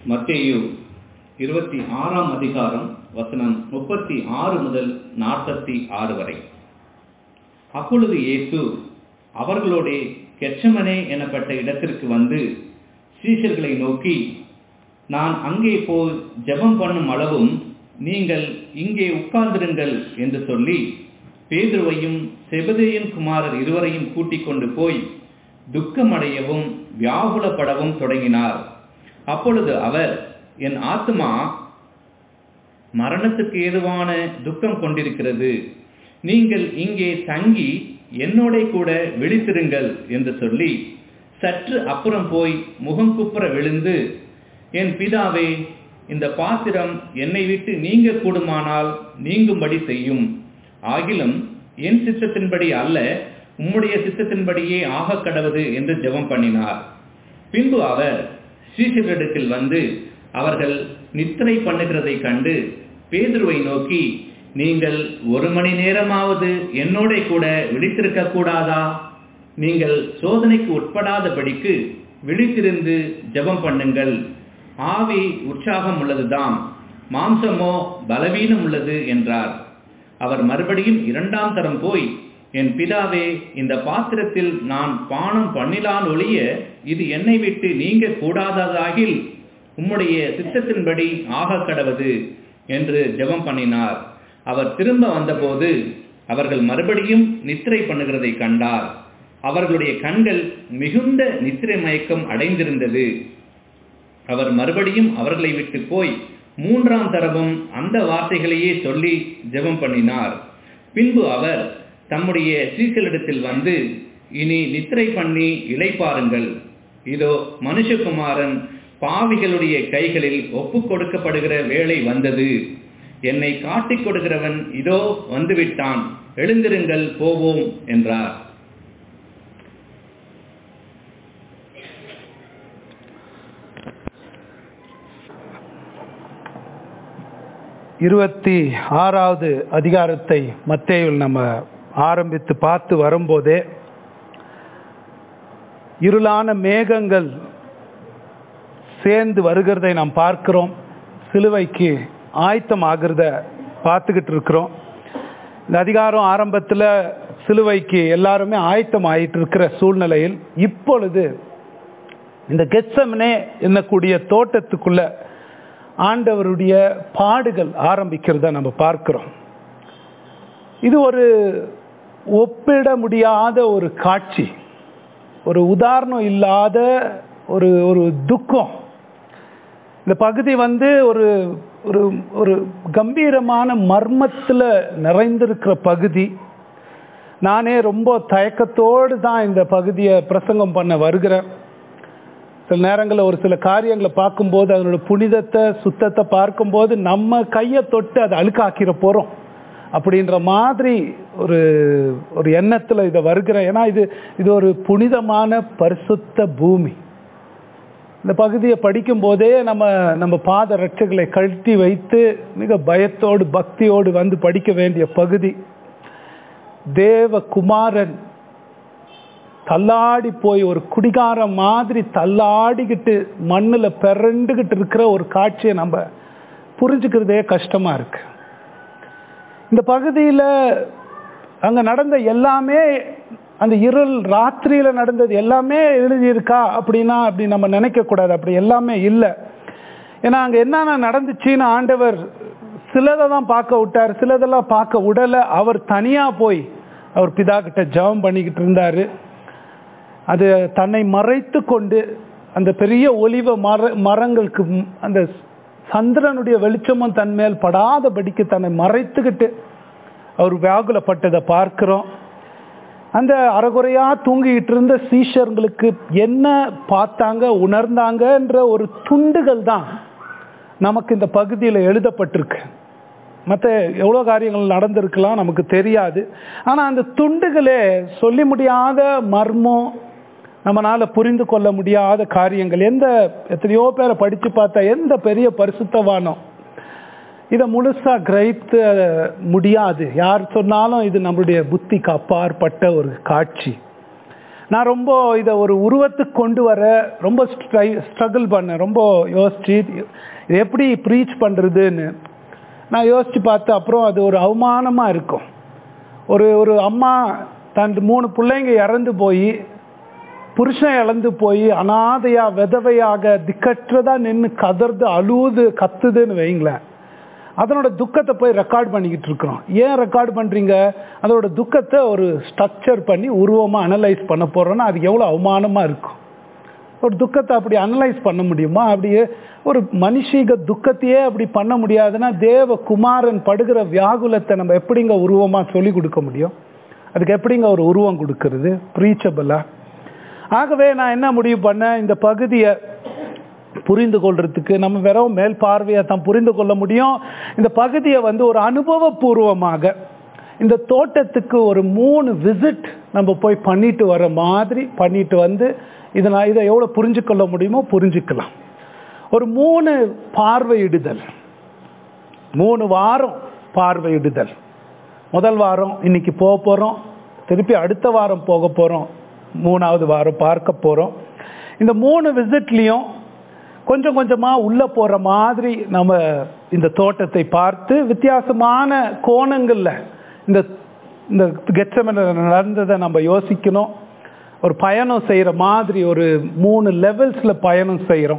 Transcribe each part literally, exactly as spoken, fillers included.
மத்தேயு இருபத்தி ஆறாம் அதிகாரம் வசனம் முப்பத்தி ஆறு முதல் நாற்பத்தி ஆறு வரை. அப்பொழுது இயேசு அவர்களோடே கெத்செமனே எனப்பட்ட இடத்திற்கு வந்து சீஷர்களை நோக்கி, நான் அங்கே போய் ஜெபம் பண்ணும் அளவும் நீங்கள் இங்கே உட்கார்ந்திருங்கள் என்று சொல்லி பேதுருவையும் செபதேயின் குமாரர் இருவரையும் கூட்டிக் கொண்டு போய் துக்கமடையவும் வியாகுலப்படவும் தொடங்கினார். அப்பொழுது அவர், என் ஆத்துமா மரணத்துக்கு ஏதுவான துக்கம் கொண்டிருக்கிறது, நீங்கள் இங்கே தங்கி என்னோட கூட விழித்திருங்கள் என்று சொல்லி சற்று அப்புறம் போய் முகங்குப்புற விழுந்து, என் பிதாவே, இந்த பாத்திரம் என்னை விட்டு நீங்க கூடுமானால் நீங்கும்படி செய்யும், ஆகிலும் என் சித்தத்தின்படி அல்ல உம்முடைய சித்தத்தின்படியே ஆக கடவது என்று ஜெபம் பண்ணினார். பின்பு அவர் சீஷர்களிடத்தில் வந்து அவர்கள் நித்திரை பண்ணுகிறதை கண்டு பேதுருவை நோக்கி, நீங்கள் ஒரு மணி நேரமாவது என்னோட கூட விழித்திருக்க கூடாதா? நீங்கள் சோதனைக்கு உட்படாதபடிக்கு விழித்திருந்து ஜெபம் பண்ணுங்கள். ஆவி உற்சாகம் உள்ளதுதான், மாம்சமோ பலவீனம் உள்ளது என்றார். அவர் மறுபடியும் இரண்டாம் தரம் போய், என் பிதாவே, இந்த பாத்திரத்தில் நான் பானம் பண்ணிலான் ஒழிய இது என்னை விட்டு நீங்க கூடாததாகில் உம்முடைய சித்தத்தின்படி ஆக கடவது என்று ஜெபம் பண்ணினார். அவர் திரும்ப வந்தபோது அவர்கள் மறுபடியும் நித்திரை பண்ணுகிறதை கண்டார். அவர்களுடைய கண்கள் மிகுந்த நித்திரை மயக்கம் அடைந்திருந்தது. அவர் மறுபடியும் அவர்களை விட்டு போய் மூன்றாம் தரமும் அந்த வார்த்தைகளையே சொல்லி ஜெபம் பண்ணினார். பின்பு அவர் தம்முடைய சீஷர்களிடத்தில் வந்து, இனி நித்திரை பண்ணி இளைப்பாருங்கள். இதோ மனுஷகுமாரன் பாவிகளுடைய கைகளில் ஒப்பு கொடுக்கப்படுகிற வேளை வந்தது. என்னை காட்டிக் கொடுக்கிறவன் இதோ வந்துவிட்டான், எழுந்திருங்கள், போவோம் என்றார். இருபத்தி ஆறாவது அதிகாரத்தை மத்தேயுவில் நம்ம ஆரம்பித்து பார்த்து வரும்போதே இருளான மேகங்கள் சேர்ந்து வருகிறதை நாம் பார்க்கிறோம். சிலுவைக்கு ஆயத்தம் ஆகிறத பார்த்துக்கிட்டு இருக்கிறோம். இந்த அதிகாரம் ஆரம்பத்தில் சிலுவைக்கு எல்லாருமே ஆயத்தம் ஆயிட்டு இருக்கிற சூழ்நிலையில் இப்பொழுது இந்த கெத்செமனே என்னக்கூடிய தோட்டத்துக்குள்ள ஆண்டவருடைய பாடுகள் ஆரம்பிக்கிறத நம்ம பார்க்கிறோம். இது ஒரு ஒப்பிட முடியாத ஒரு காட்சி, ஒரு உதாரணம் இல்லாத ஒரு ஒரு துக்கம். இந்த பகுதி வந்து ஒரு ஒரு ஒரு கம்பீரமான மர்மத்தில் நிறைந்திருக்கிற பகுதி. நானே ரொம்ப தயக்கத்தோடு தான் இந்த பகுதியை பிரசங்கம் பண்ண வருகிறேன். சில நேரங்களில் ஒரு சில காரியங்களை பார்க்கும்போது அதனோட புனிதத்தை சுத்தத்தை பார்க்கும்போது நம்ம கையை தொட்டு அதை அழுக்காக்கிற போகிறோம் அப்படின்ற மாதிரி ஒரு ஒரு எண்ணத்தில் இதை வருகிறேன். ஏன்னா இது இது ஒரு புனிதமான பரிசுத்த பூமி. இந்த பகுதியை படிக்கும் போதே நம்ம நம்ம பாத ரட்சைகளை கழட்டி வைத்து மிக பயத்தோடு பக்தியோடு வந்து படிக்க வேண்டிய பகுதி. தேவ குமாரன் தள்ளாடி போய் ஒரு குடிகார மாதிரி தள்ளாடிக்கிட்டு மண்ணில் பிறண்டுகிட்டு இருக்கிற ஒரு காட்சியை நம்ம புரிஞ்சுக்கிறதே கஷ்டமா இருக்கு. இந்த பகுதியில் அங்கே நடந்த எல்லாமே, அந்த இருள் ராத்திரியில நடந்தது எல்லாமே எழுதியிருக்கா அப்படின்னா அப்படி நம்ம நினைக்கக்கூடாது. அப்படி எல்லாமே இல்லை. ஏன்னா அங்கே என்னென்ன நடந்துச்சுன்னு ஆண்டவர் சிலதை தான் பார்க்க விட்டார், சிலதெல்லாம் பார்க்க விடலை. அவர் தனியாக போய் அவர் பிதா கிட்ட ஜெபம் பண்ணிக்கிட்டு இருந்தார். அது தன்னை மறைத்து கொண்டு அந்த பெரிய ஒலிவ மர மரங்களுக்கு அந்த சந்திரனுடைய வெளிச்சமும் தன் மேல் படாதபடிக்கு தன்னை மறைத்துக்கிட்டு அவர் வியாகுலப்பட்டதை பார்க்கிறோம். அந்த அறகுறையா தூங்கிட்டு இருந்த சீஷர்களுக்கு என்ன பார்த்தாங்க உணர்ந்தாங்கன்ற ஒரு துண்டுகள் தான் நமக்கு இந்த பகுதியில் எழுதப்பட்டிருக்கு. மற்ற எவ்வளோ காரியங்கள் நடந்திருக்கலாம் நமக்கு தெரியாது. ஆனால் அந்த துண்டுகளே சொல்லி முடியாத மர்மம், நம்மளால புரிந்து கொள்ள முடியாத காரியங்கள். எந்த எத்தனையோ பேரை படித்து பார்த்தா எந்த பெரிய பரிசுத்தவானோ இதை முழுசா கிரகித்து முடியாது. யார் சொன்னாலும் இது நம்மளுடைய புத்திக்கு அப்பாற்பட்ட ஒரு காட்சி. நான் ரொம்ப இதை ஒரு உருவத்துக்கு கொண்டு வர ரொம்ப ஸ்ட்ரகிள் பண்ணேன், ரொம்ப யோசிச்சு இது எப்படி ப்ரீச் பண்ணுறதுன்னு நான் யோசித்து பார்த்து அப்புறம் அது ஒரு அவமானமாக இருக்கும். ஒரு ஒரு அம்மா தன் மூணு பிள்ளைங்க இறந்து போய் புருஷன் இழந்து போய் அனாதையாக விதவையாக திக்கற்றதாக நின்று கதறது அழுவுது கத்துதுன்னு வைங்களேன், அதனோட துக்கத்தை போய் ரெக்கார்ட் பண்ணிக்கிட்டு இருக்கிறோம். ஏன் ரெக்கார்ட் பண்ணுறீங்க? அதோட துக்கத்தை ஒரு ஸ்ட்ரக்சர் பண்ணி உருவமாக அனலைஸ் பண்ண போகிறோன்னா அது எவ்வளோ அவமானமாக இருக்கும். ஒரு துக்கத்தை அப்படி அனலைஸ் பண்ண முடியுமா? அப்படியே ஒரு மனுஷீக துக்கத்தையே அப்படி பண்ண முடியாதுன்னா தேவ குமாரன் படுகிற வியாகுலத்தை நம்ம எப்படிங்க உருவமாக சொல்லி கொடுக்க முடியும்? அதுக்கு எப்படிங்க ஒரு உருவம் கொடுக்கறது ப்ரீச்சபிளா? ஆகவே நான் என்ன முடிவு பண்ணேன், இந்த பகுதியை புரிந்து கொள்றதுக்கு நம்ம வெறும் மேல் பார்வையை தான் புரிந்து கொள்ள முடியும். இந்த பகுதியை வந்து ஒரு அனுபவபூர்வமாக இந்த தோட்டத்துக்கு ஒரு மூணு விசிட் நம்ம போய் பண்ணிட்டு வர மாதிரி பண்ணிட்டு வந்து இதை நான் இதை எவ்வளோ புரிஞ்சுக்கொள்ள முடியுமோ புரிஞ்சுக்கலாம். ஒரு மூணு பார்வையிடுதல், மூணு வாரம் பார்வையிடுதல். முதல் வாரம் இன்னைக்கு போக போகிறோம், திருப்பி அடுத்த வாரம் போக போகிறோம், மூணாவது வாரம் பார்க்க போகிறோம். இந்த மூணு விசிட்லேயும் கொஞ்சம் கொஞ்சமாக உள்ளே போகிற மாதிரி நம்ம இந்த தோட்டத்தை பார்த்து வித்தியாசமான கோணங்களில் இந்த இந்த கெத்செமனே நடந்ததை நம்ம யோசிக்கணும். ஒரு பயணம் செய்கிற மாதிரி ஒரு மூணு லெவல்ஸில் பயணம் செய்கிறோம்.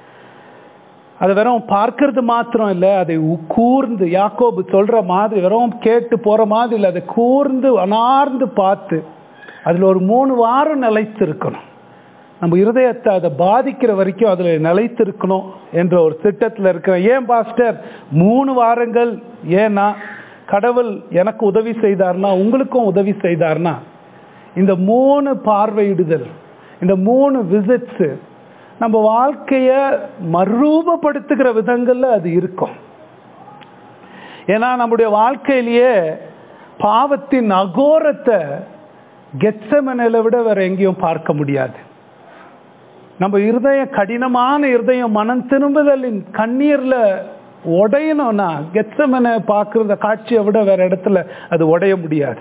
அதை வெறும் பார்க்கறது மாத்திரம் இல்லை, அதை கூர்ந்து யாக்கோபு சொல்கிற மாதிரி வெறும் கேட்டு போகிற மாதிரி இல்லை, அதை கூர்ந்து அனார்ந்து பார்த்து அதில் ஒரு மூணு வாரம் நிலைத்திருக்கணும். நம்ம இருதயத்தை அதை பாதிக்கிற வரைக்கும் அதில் நிலைத்திருக்கணும் என்ற ஒரு திட்டத்தில் இருக்கிற. ஏன் பாஸ்டர் மூணு வாரங்கள்? ஏன்னா கடவுள் எனக்கு உதவி செய்தார்னா உங்களுக்கும் உதவி செய்தார்னா இந்த மூணு பார்வையிடுதல், இந்த மூணு விசிட்ஸு நம்ம வாழ்க்கையை மறுரூபப்படுத்துகிற விதங்களில் அது இருக்கும். ஏன்னா நம்முடைய வாழ்க்கையிலேயே பாவத்தின் அகோரத்தை கெத்செமனேல விட வேற எங்கேயும் பார்க்க முடியாது. நம்ம இருதயம் கடினமான இருதயம் மனம் திரும்புதலின் கண்ணீரில் உடையணும்னா கெத்செமனே பார்க்குற காட்சியை விட வேற இடத்துல அது உடைய முடியாது.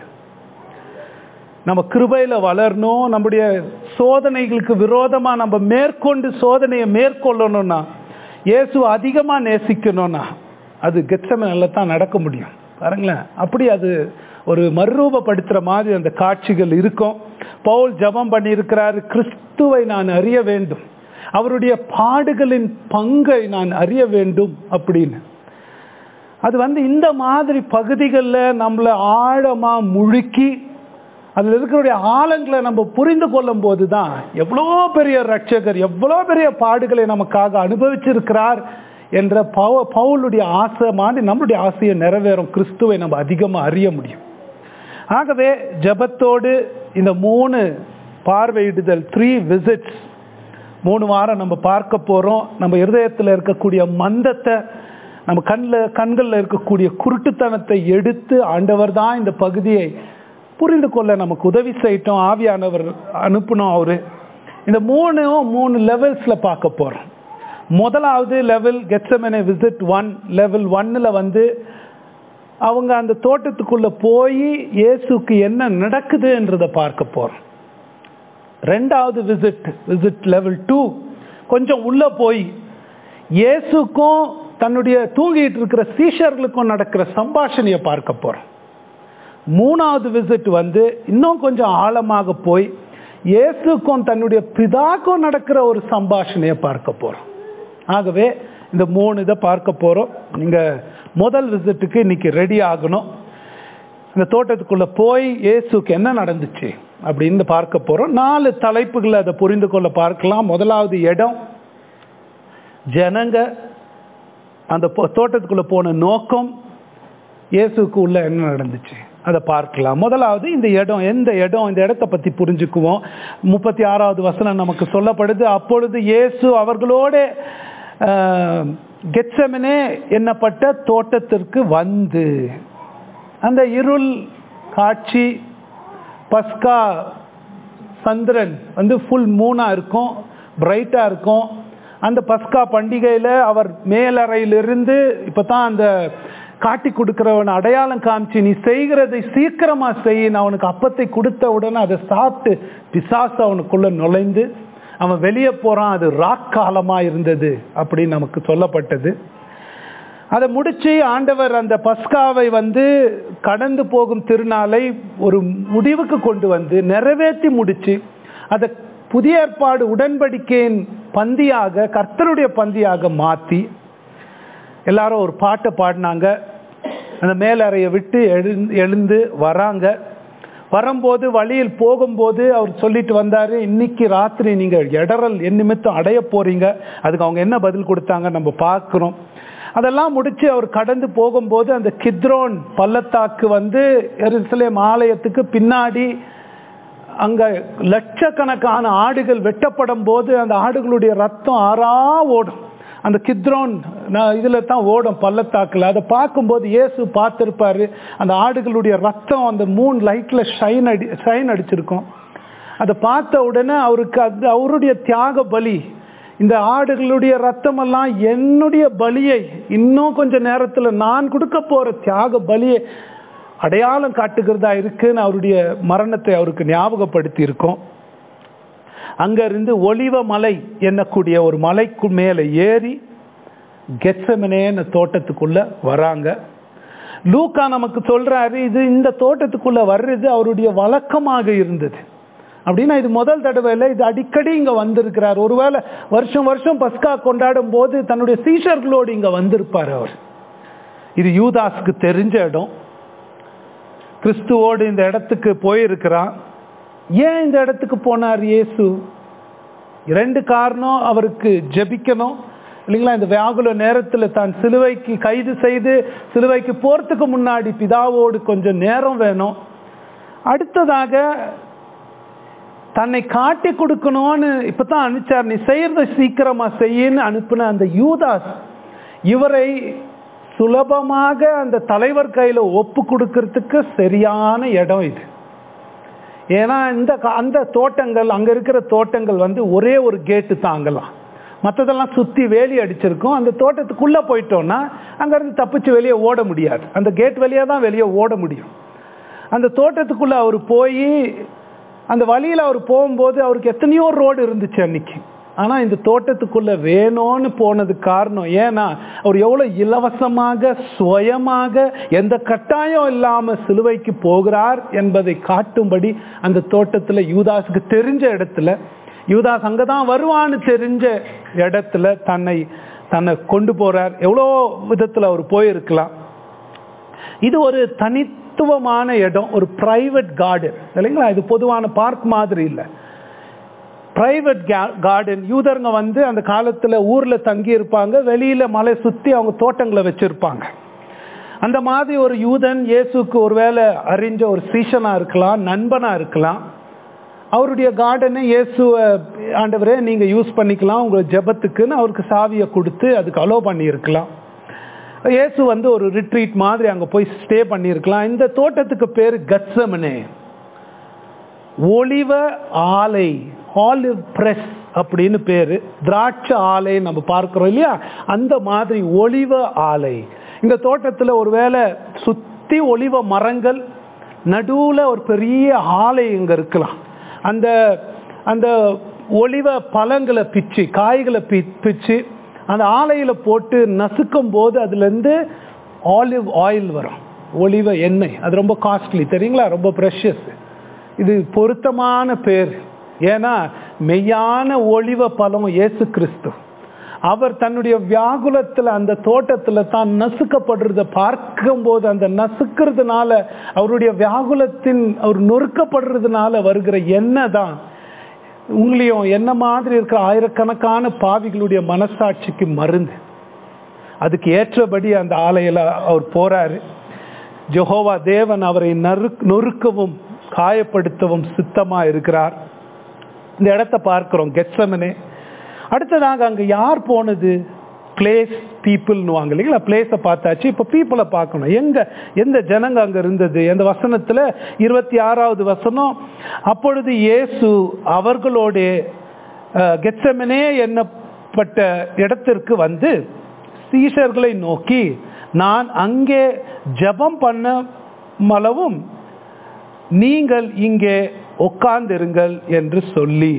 நம்ம கிருபையில் வளரணும், நம்முடைய சோதனைகளுக்கு விரோதமாக நம்ம மேற்கொண்டு சோதனையை மேற்கொள்ளணும்னா, இயேசு அதிகமாக நேசிக்கணும்னா அது கெத்செமனேல தான் நடக்க முடியும். பாருங்களேன், அப்படி அது ஒரு மறுரூபப்படுத்துகிற மாதிரி அந்த காட்சிகள் இருக்கும். பவுல் ஜெபம் பண்ணியிருக்கிறாரு, கிறிஸ்துவை நான் அறிய வேண்டும், அவருடைய பாடுகளின் பங்கை நான் அறிய வேண்டும் அப்படின்னு. அது வந்து இந்த மாதிரி பகுதிகளில் நம்மளை ஆழமாக முழுக்கி அதில் இருக்கிற ஆழங்களை நம்ம புரிந்து கொள்ளும் போது தான் எவ்வளோ பெரிய ரட்சகர் எவ்வளோ பெரிய பாடுகளை நமக்காக அனுபவிச்சிருக்கிறார் என்ற பவ பவுலுடைய ஆசை மாதிரி நம்மளுடைய ஆசையை நிறைவேறும். கிறிஸ்துவை நம்ம அதிகமாக அறிய முடியும். ஆகவே ஜெபத்தோடு இந்த மூணு பார்வையிடுதல், த்ரீ விசிட்ஸ், மூணு வாரம் நம்ம பார்க்க போகிறோம். நம்ம இருதயத்தில் இருக்கக்கூடிய மந்தத்தை, நம்ம கண்ணில் கண்களில் இருக்கக்கூடிய குருட்டுத்தனத்தை எடுத்து ஆண்டவர் தான் இந்த பகுதியை புரிந்து கொள்ள நமக்கு உதவி செய்யட்டும். ஆவியானவர் அனுப்பணும். அவரு இந்த மூணு மூணு லெவல்ஸில் பார்க்க போகிறோம். முதலாவது level Gethsemane visit one. Level ஒன்னில் வந்து அவங்க அந்த தோட்டத்துக்குள்ளே போய் இயேசுக்கு என்ன நடக்குதுன்றதை பார்க்க போகிறோம். ரெண்டாவது விசிட் விசிட் லெவல் டூ, கொஞ்சம் உள்ளே போய் இயேசுக்கும் தன்னுடைய தூங்கிட்டு இருக்கிற சீஷர்களுக்கும் நடக்கிற சம்பாஷணையை பார்க்க போகிறோம். மூணாவது விசிட் வந்து இன்னும் கொஞ்சம் ஆழமாக போய் இயேசுக்கும் தன்னுடைய பிதாக்கும் நடக்கிற ஒரு சம்பாஷணையை பார்க்க போகிறோம். ஆகவே இந்த மூணு இதை பார்க்க போகிறோம். நீங்கள் முதல் விசிட்டுக்கு இன்னைக்கு ரெடி ஆகணும். இந்த தோட்டத்துக்குள்ளே போய் இயேசுக்கு என்ன நடந்துச்சு அப்படின்னு பார்க்க போகிறோம். நாலு தலைப்புகளை அதை புரிந்து கொள்ள பார்க்கலாம். முதலாவது இடம், ஜனங்க, அந்த தோட்டத்துக்குள்ளே போன நோக்கம், இயேசுக்கு உள்ள என்ன நடந்துச்சு அதை பார்க்கலாம். முதலாவது இந்த இடம், எந்த இடம், இந்த இடத்தை பற்றி புரிஞ்சுக்குவோம். முப்பத்தி ஆறாவது வசனம் நமக்கு சொல்லப்படுது, அப்பொழுது இயேசு அவர்களோட கெத்செமனே என்னப்பட்ட தோட்டத்திற்கு வந்து. அந்த இருள் காட்சி, பஸ்கா சந்திரன் வந்து ஃபுல் மூணாக இருக்கும், பிரைட்டாக இருக்கும். அந்த பஸ்கா பண்டிகையில் அவர் மேலறையிலிருந்து இப்போ தான் அந்த காட்டி கொடுக்கிறவன் அடையாளம் காமிச்சு நீ செய்கிறதை சீக்கிரமா செய்ய அவனுக்கு அப்பத்தை கொடுத்த உடனே அதை சாப்பிட்டு பிசாசு அவனுக்குள்ள நுழைந்து அவன் வெளியே போறான். அது ராக்காலமா இருந்தது அப்படின்னு நமக்கு சொல்லப்பட்டது. அதை முடிச்சு ஆண்டவர் அந்த பஸ்காவை வந்து கடந்து போகும் திருநாளை ஒரு முடிவுக்கு கொண்டு வந்து நிறைவேற்றி முடிச்சு அதை புதிய ஏற்பாடு உடன்படிக்கையின் பந்தியாக கர்த்தருடைய பந்தியாக மாற்றி எல்லாரும் ஒரு பாட்டை பாடினாங்க. அந்த மேலறையை விட்டு எழு எழுந்து வராங்க. வரும்போது வழியில் போகும்போது அவர் சொல்லிட்டு வந்தாரு, இன்னைக்கு ராத்திரி நீங்க இடறல் என் நிமித்தம் அடைய போறீங்க. அதுக்கு அவங்க என்ன பதில் கொடுத்தாங்க நம்ம பார்க்கிறோம். அதெல்லாம் முடிச்சு அவர் கடந்து போகும்போது அந்த கித்ரோன் பள்ளத்தாக்கு வந்து எருசலேம் ஆலயத்துக்கு பின்னாடி அங்க லட்சக்கணக்கான ஆடுகள் வெட்டப்படும் போது அந்த ஆடுகளுடைய ரத்தம் ஆறா ஓடும். அந்த கித்ரோன் இதுல தான் ஓடும் பள்ளத்தாக்குல. அதை பார்க்கும்போது இயேசு பார்த்திருப்பாரு. அந்த ஆடுகளுடைய ரத்தம் அந்த மூன் லைட்ல ஷைன் அடி ஷைன் அடிச்சிருக்கும். அதை பார்த்த உடனே அவருக்கு அது அவருடைய தியாக பலி, இந்த ஆடுகளுடைய ரத்தம் எல்லாம் என்னுடைய பலியை இன்னும் கொஞ்ச நேரத்துல நான் கொடுக்க போற தியாக பலியை அடையாளம் காட்டுகிறதா இருக்குன்னு அவருடைய மரணத்தை அவருக்கு ஞாபகப்படுத்தி இருக்கும். அங்க இருந்து ஒலிவ மலை என்னக்கூடிய ஒரு மலைக்கு மேல ஏறி கெத்செமனே தோட்டத்துக்குள்ள வராங்க. லூக்கா நமக்கு சொல்றாரு இது இந்த தோட்டத்துக்குள்ள வர்றது அவருடைய வழக்கமாக இருந்தது அப்படின்னா இது முதல் தடவை இல்லை, இது அடிக்கடி இங்க வந்திருக்கிறார். ஒருவேளை வருஷம் வருஷம் பஸ்கா கொண்டாடும் போது தன்னுடைய சீஷர்களோடு இங்க வந்திருப்பார் அவர். இது யூதாஸ்க்கு தெரிஞ்ச இடம். கிறிஸ்துவோடு இந்த இடத்துக்கு போயிருக்கிறான். ஏன் இந்த இடத்துக்கு போனார் இயேசு? இரண்டு காரணம். அவருக்கு ஜெபிக்கணும் இல்லைங்களா? இந்த வியாகுல நேரத்தில் தான் சிலுவைக்கு கைது செய்து சிலுவைக்கு போறதுக்கு முன்னாடி பிதாவோடு கொஞ்சம் நேரம் வேணும். அடுத்ததாக தன்னை காட்டி கொடுக்கணும்னு இப்பதான் அனுப்பிச்சார். நீ செய்யறத சீக்கிரமா செய்யன்னு அனுப்பின அந்த யூதாஸ் இவரை சுலபமாக அந்த தலைவர் கையில ஒப்பு கொடுக்கறதுக்கு சரியான இடம் இது. ஏன்னா இந்த அந்த தோட்டங்கள் அங்க இருக்கிற தோட்டங்கள் வந்து ஒரே ஒரு கேட்டு தாங்கலாம், மற்றதெல்லாம் சுத்தி வேலி அடிச்சிருக்கும். அந்த தோட்டத்துக்குள்ள போயிட்டோம்னா அங்க இருந்து தப்பிச்சு வெளியே ஓட முடியாது. அந்த கேட் வழியா தான் வெளியே ஓட முடியும். அந்த தோட்டத்துக்குள்ள அவர் போய் அந்த வழியில அவர் போகும்போது அவருக்கு எத்தனையோ ரோடு இருந்துச்சு அன்னைக்கு. ஆனா இந்த தோட்டத்துக்குள்ள வேணும்னு போனது காரணம் ஏன்னா அவர் எவ்வளவு இலவசமாக சுயமாக எந்த கட்டாயம் இல்லாம சிலுவைக்கு போகிறார் என்பதை காட்டும்படி அந்த தோட்டத்துல யூதாஸுக்கு தெரிஞ்ச இடத்துல, யூதாஸ் அங்கதான் வருவான்னு தெரிஞ்ச இடத்துல தன்னை தன்னை கொண்டு போறார். எவ்வளோ விதத்துல அவர் போயிருக்கலாம். இது ஒரு தனித்துவமான இடம், ஒரு பிரைவேட் கார்டன் இல்லைங்களா? இது பொதுவான பார்க் மாதிரி இல்லை, பிரைவேட் கார்டன். யூதருங்க வந்து அந்த காலத்துல ஊர்ல தங்கி இருப்பாங்க, வெளியில மலை சுத்தி அவங்க தோட்டங்களை வச்சிருப்பாங்க. அந்த மாதிரி ஒரு யூதன் இயேசுக்கு ஒருவேளை அறிஞ்ச ஒரு சீஷனா இருக்கலாம், நண்பனா இருக்கலாம். அவருடைய கார்டனை இயேசுவை ஆண்டவரே நீங்க யூஸ் பண்ணிக்கலாம் உங்க ஜெபத்துக்குன்னு அவருக்கு சாவியை கொடுத்து அதுக்கு அலோ பண்ணி இருக்கலாம். இயேசு வந்து ஒரு ரிட்ரீட் மாதிரி அங்க போய் ஸ்டே பண்ணியிருக்கலாம். இந்த தோட்டத்துக்கு பேரு கெத்செமனே, ஒலிவ ஆலை, ஆலிவ் பிரஸ் அப்படின்னு பேரு. திராட்சை ஆலை நம்ம பார்க்கிறோம் இல்லையா, அந்த மாதிரி ஒலிவ ஆலை. இந்த தோட்டத்துல ஒருவேளை சுத்தி ஒலிவ மரங்கள், நடுவுல ஒரு பெரிய ஆலை இங்க இருக்கலாம். அந்த அந்த ஒலிவ பழங்களை பிச்சு காய்களை பிச்சு அந்த ஆலையில போட்டு நசுக்கும் போது அதுல இருந்து ஆலிவ் ஆயில் வரும், ஒலிவ எண்ணெய். அது ரொம்ப காஸ்ட்லி தெரியுங்களா, ரொம்ப ப்ரெஷியஸ். இது பொருத்தமான பேர். ஏன்னா மெய்யான ஒலிவ பழம் இயேசு கிறிஸ்து. அவர் தன்னுடைய வியாகுலத்துல அந்த தோட்டத்துல தான் நசுக்கப்படுறத பார்க்கும் போது அந்த நசுக்கிறதுனால அவருடைய வியாகுலத்தின் அவர் நொறுக்கப்படுறதுனால வருகிற எண்ணெய் தான் உங்களையும் என்ன மாதிரி இருக்கிற ஆயிரக்கணக்கான பாவிகளுடைய மனசாட்சிக்கு மருந்து. அதுக்கு ஏற்றபடி அந்த ஆலையில அவர் போறாரு. யெகோவா தேவன் அவரை நொறுக்கவும் காயப்படுத்தவும் சித்தமா இருக்கிறார். இந்த இடத்தை பார்க்கிறோம், கெத்செமனே. அடுத்ததாக அங்க யார் போனது? பிளேஸ், பீப்புள்னுவாங்க இல்லைங்களா? பிளேஸை பார்த்தாச்சு, இப்ப பீப்புளை பார்க்கணும். எங்க எந்த ஜனங்க அங்க இருந்தது? அந்த வசனத்துல இருபத்தி ஆறாவது வசனம், அப்பொழுது இயேசு அவர்களோட கெத்செமனே என்னப்பட்ட இடத்திற்கு வந்து சீஷர்களை நோக்கி நான் அங்கே ஜெபம் பண்ண மளவும் நீங்கள் இங்கே உட்கார்ந்திருங்கள் என்று சொல்லி.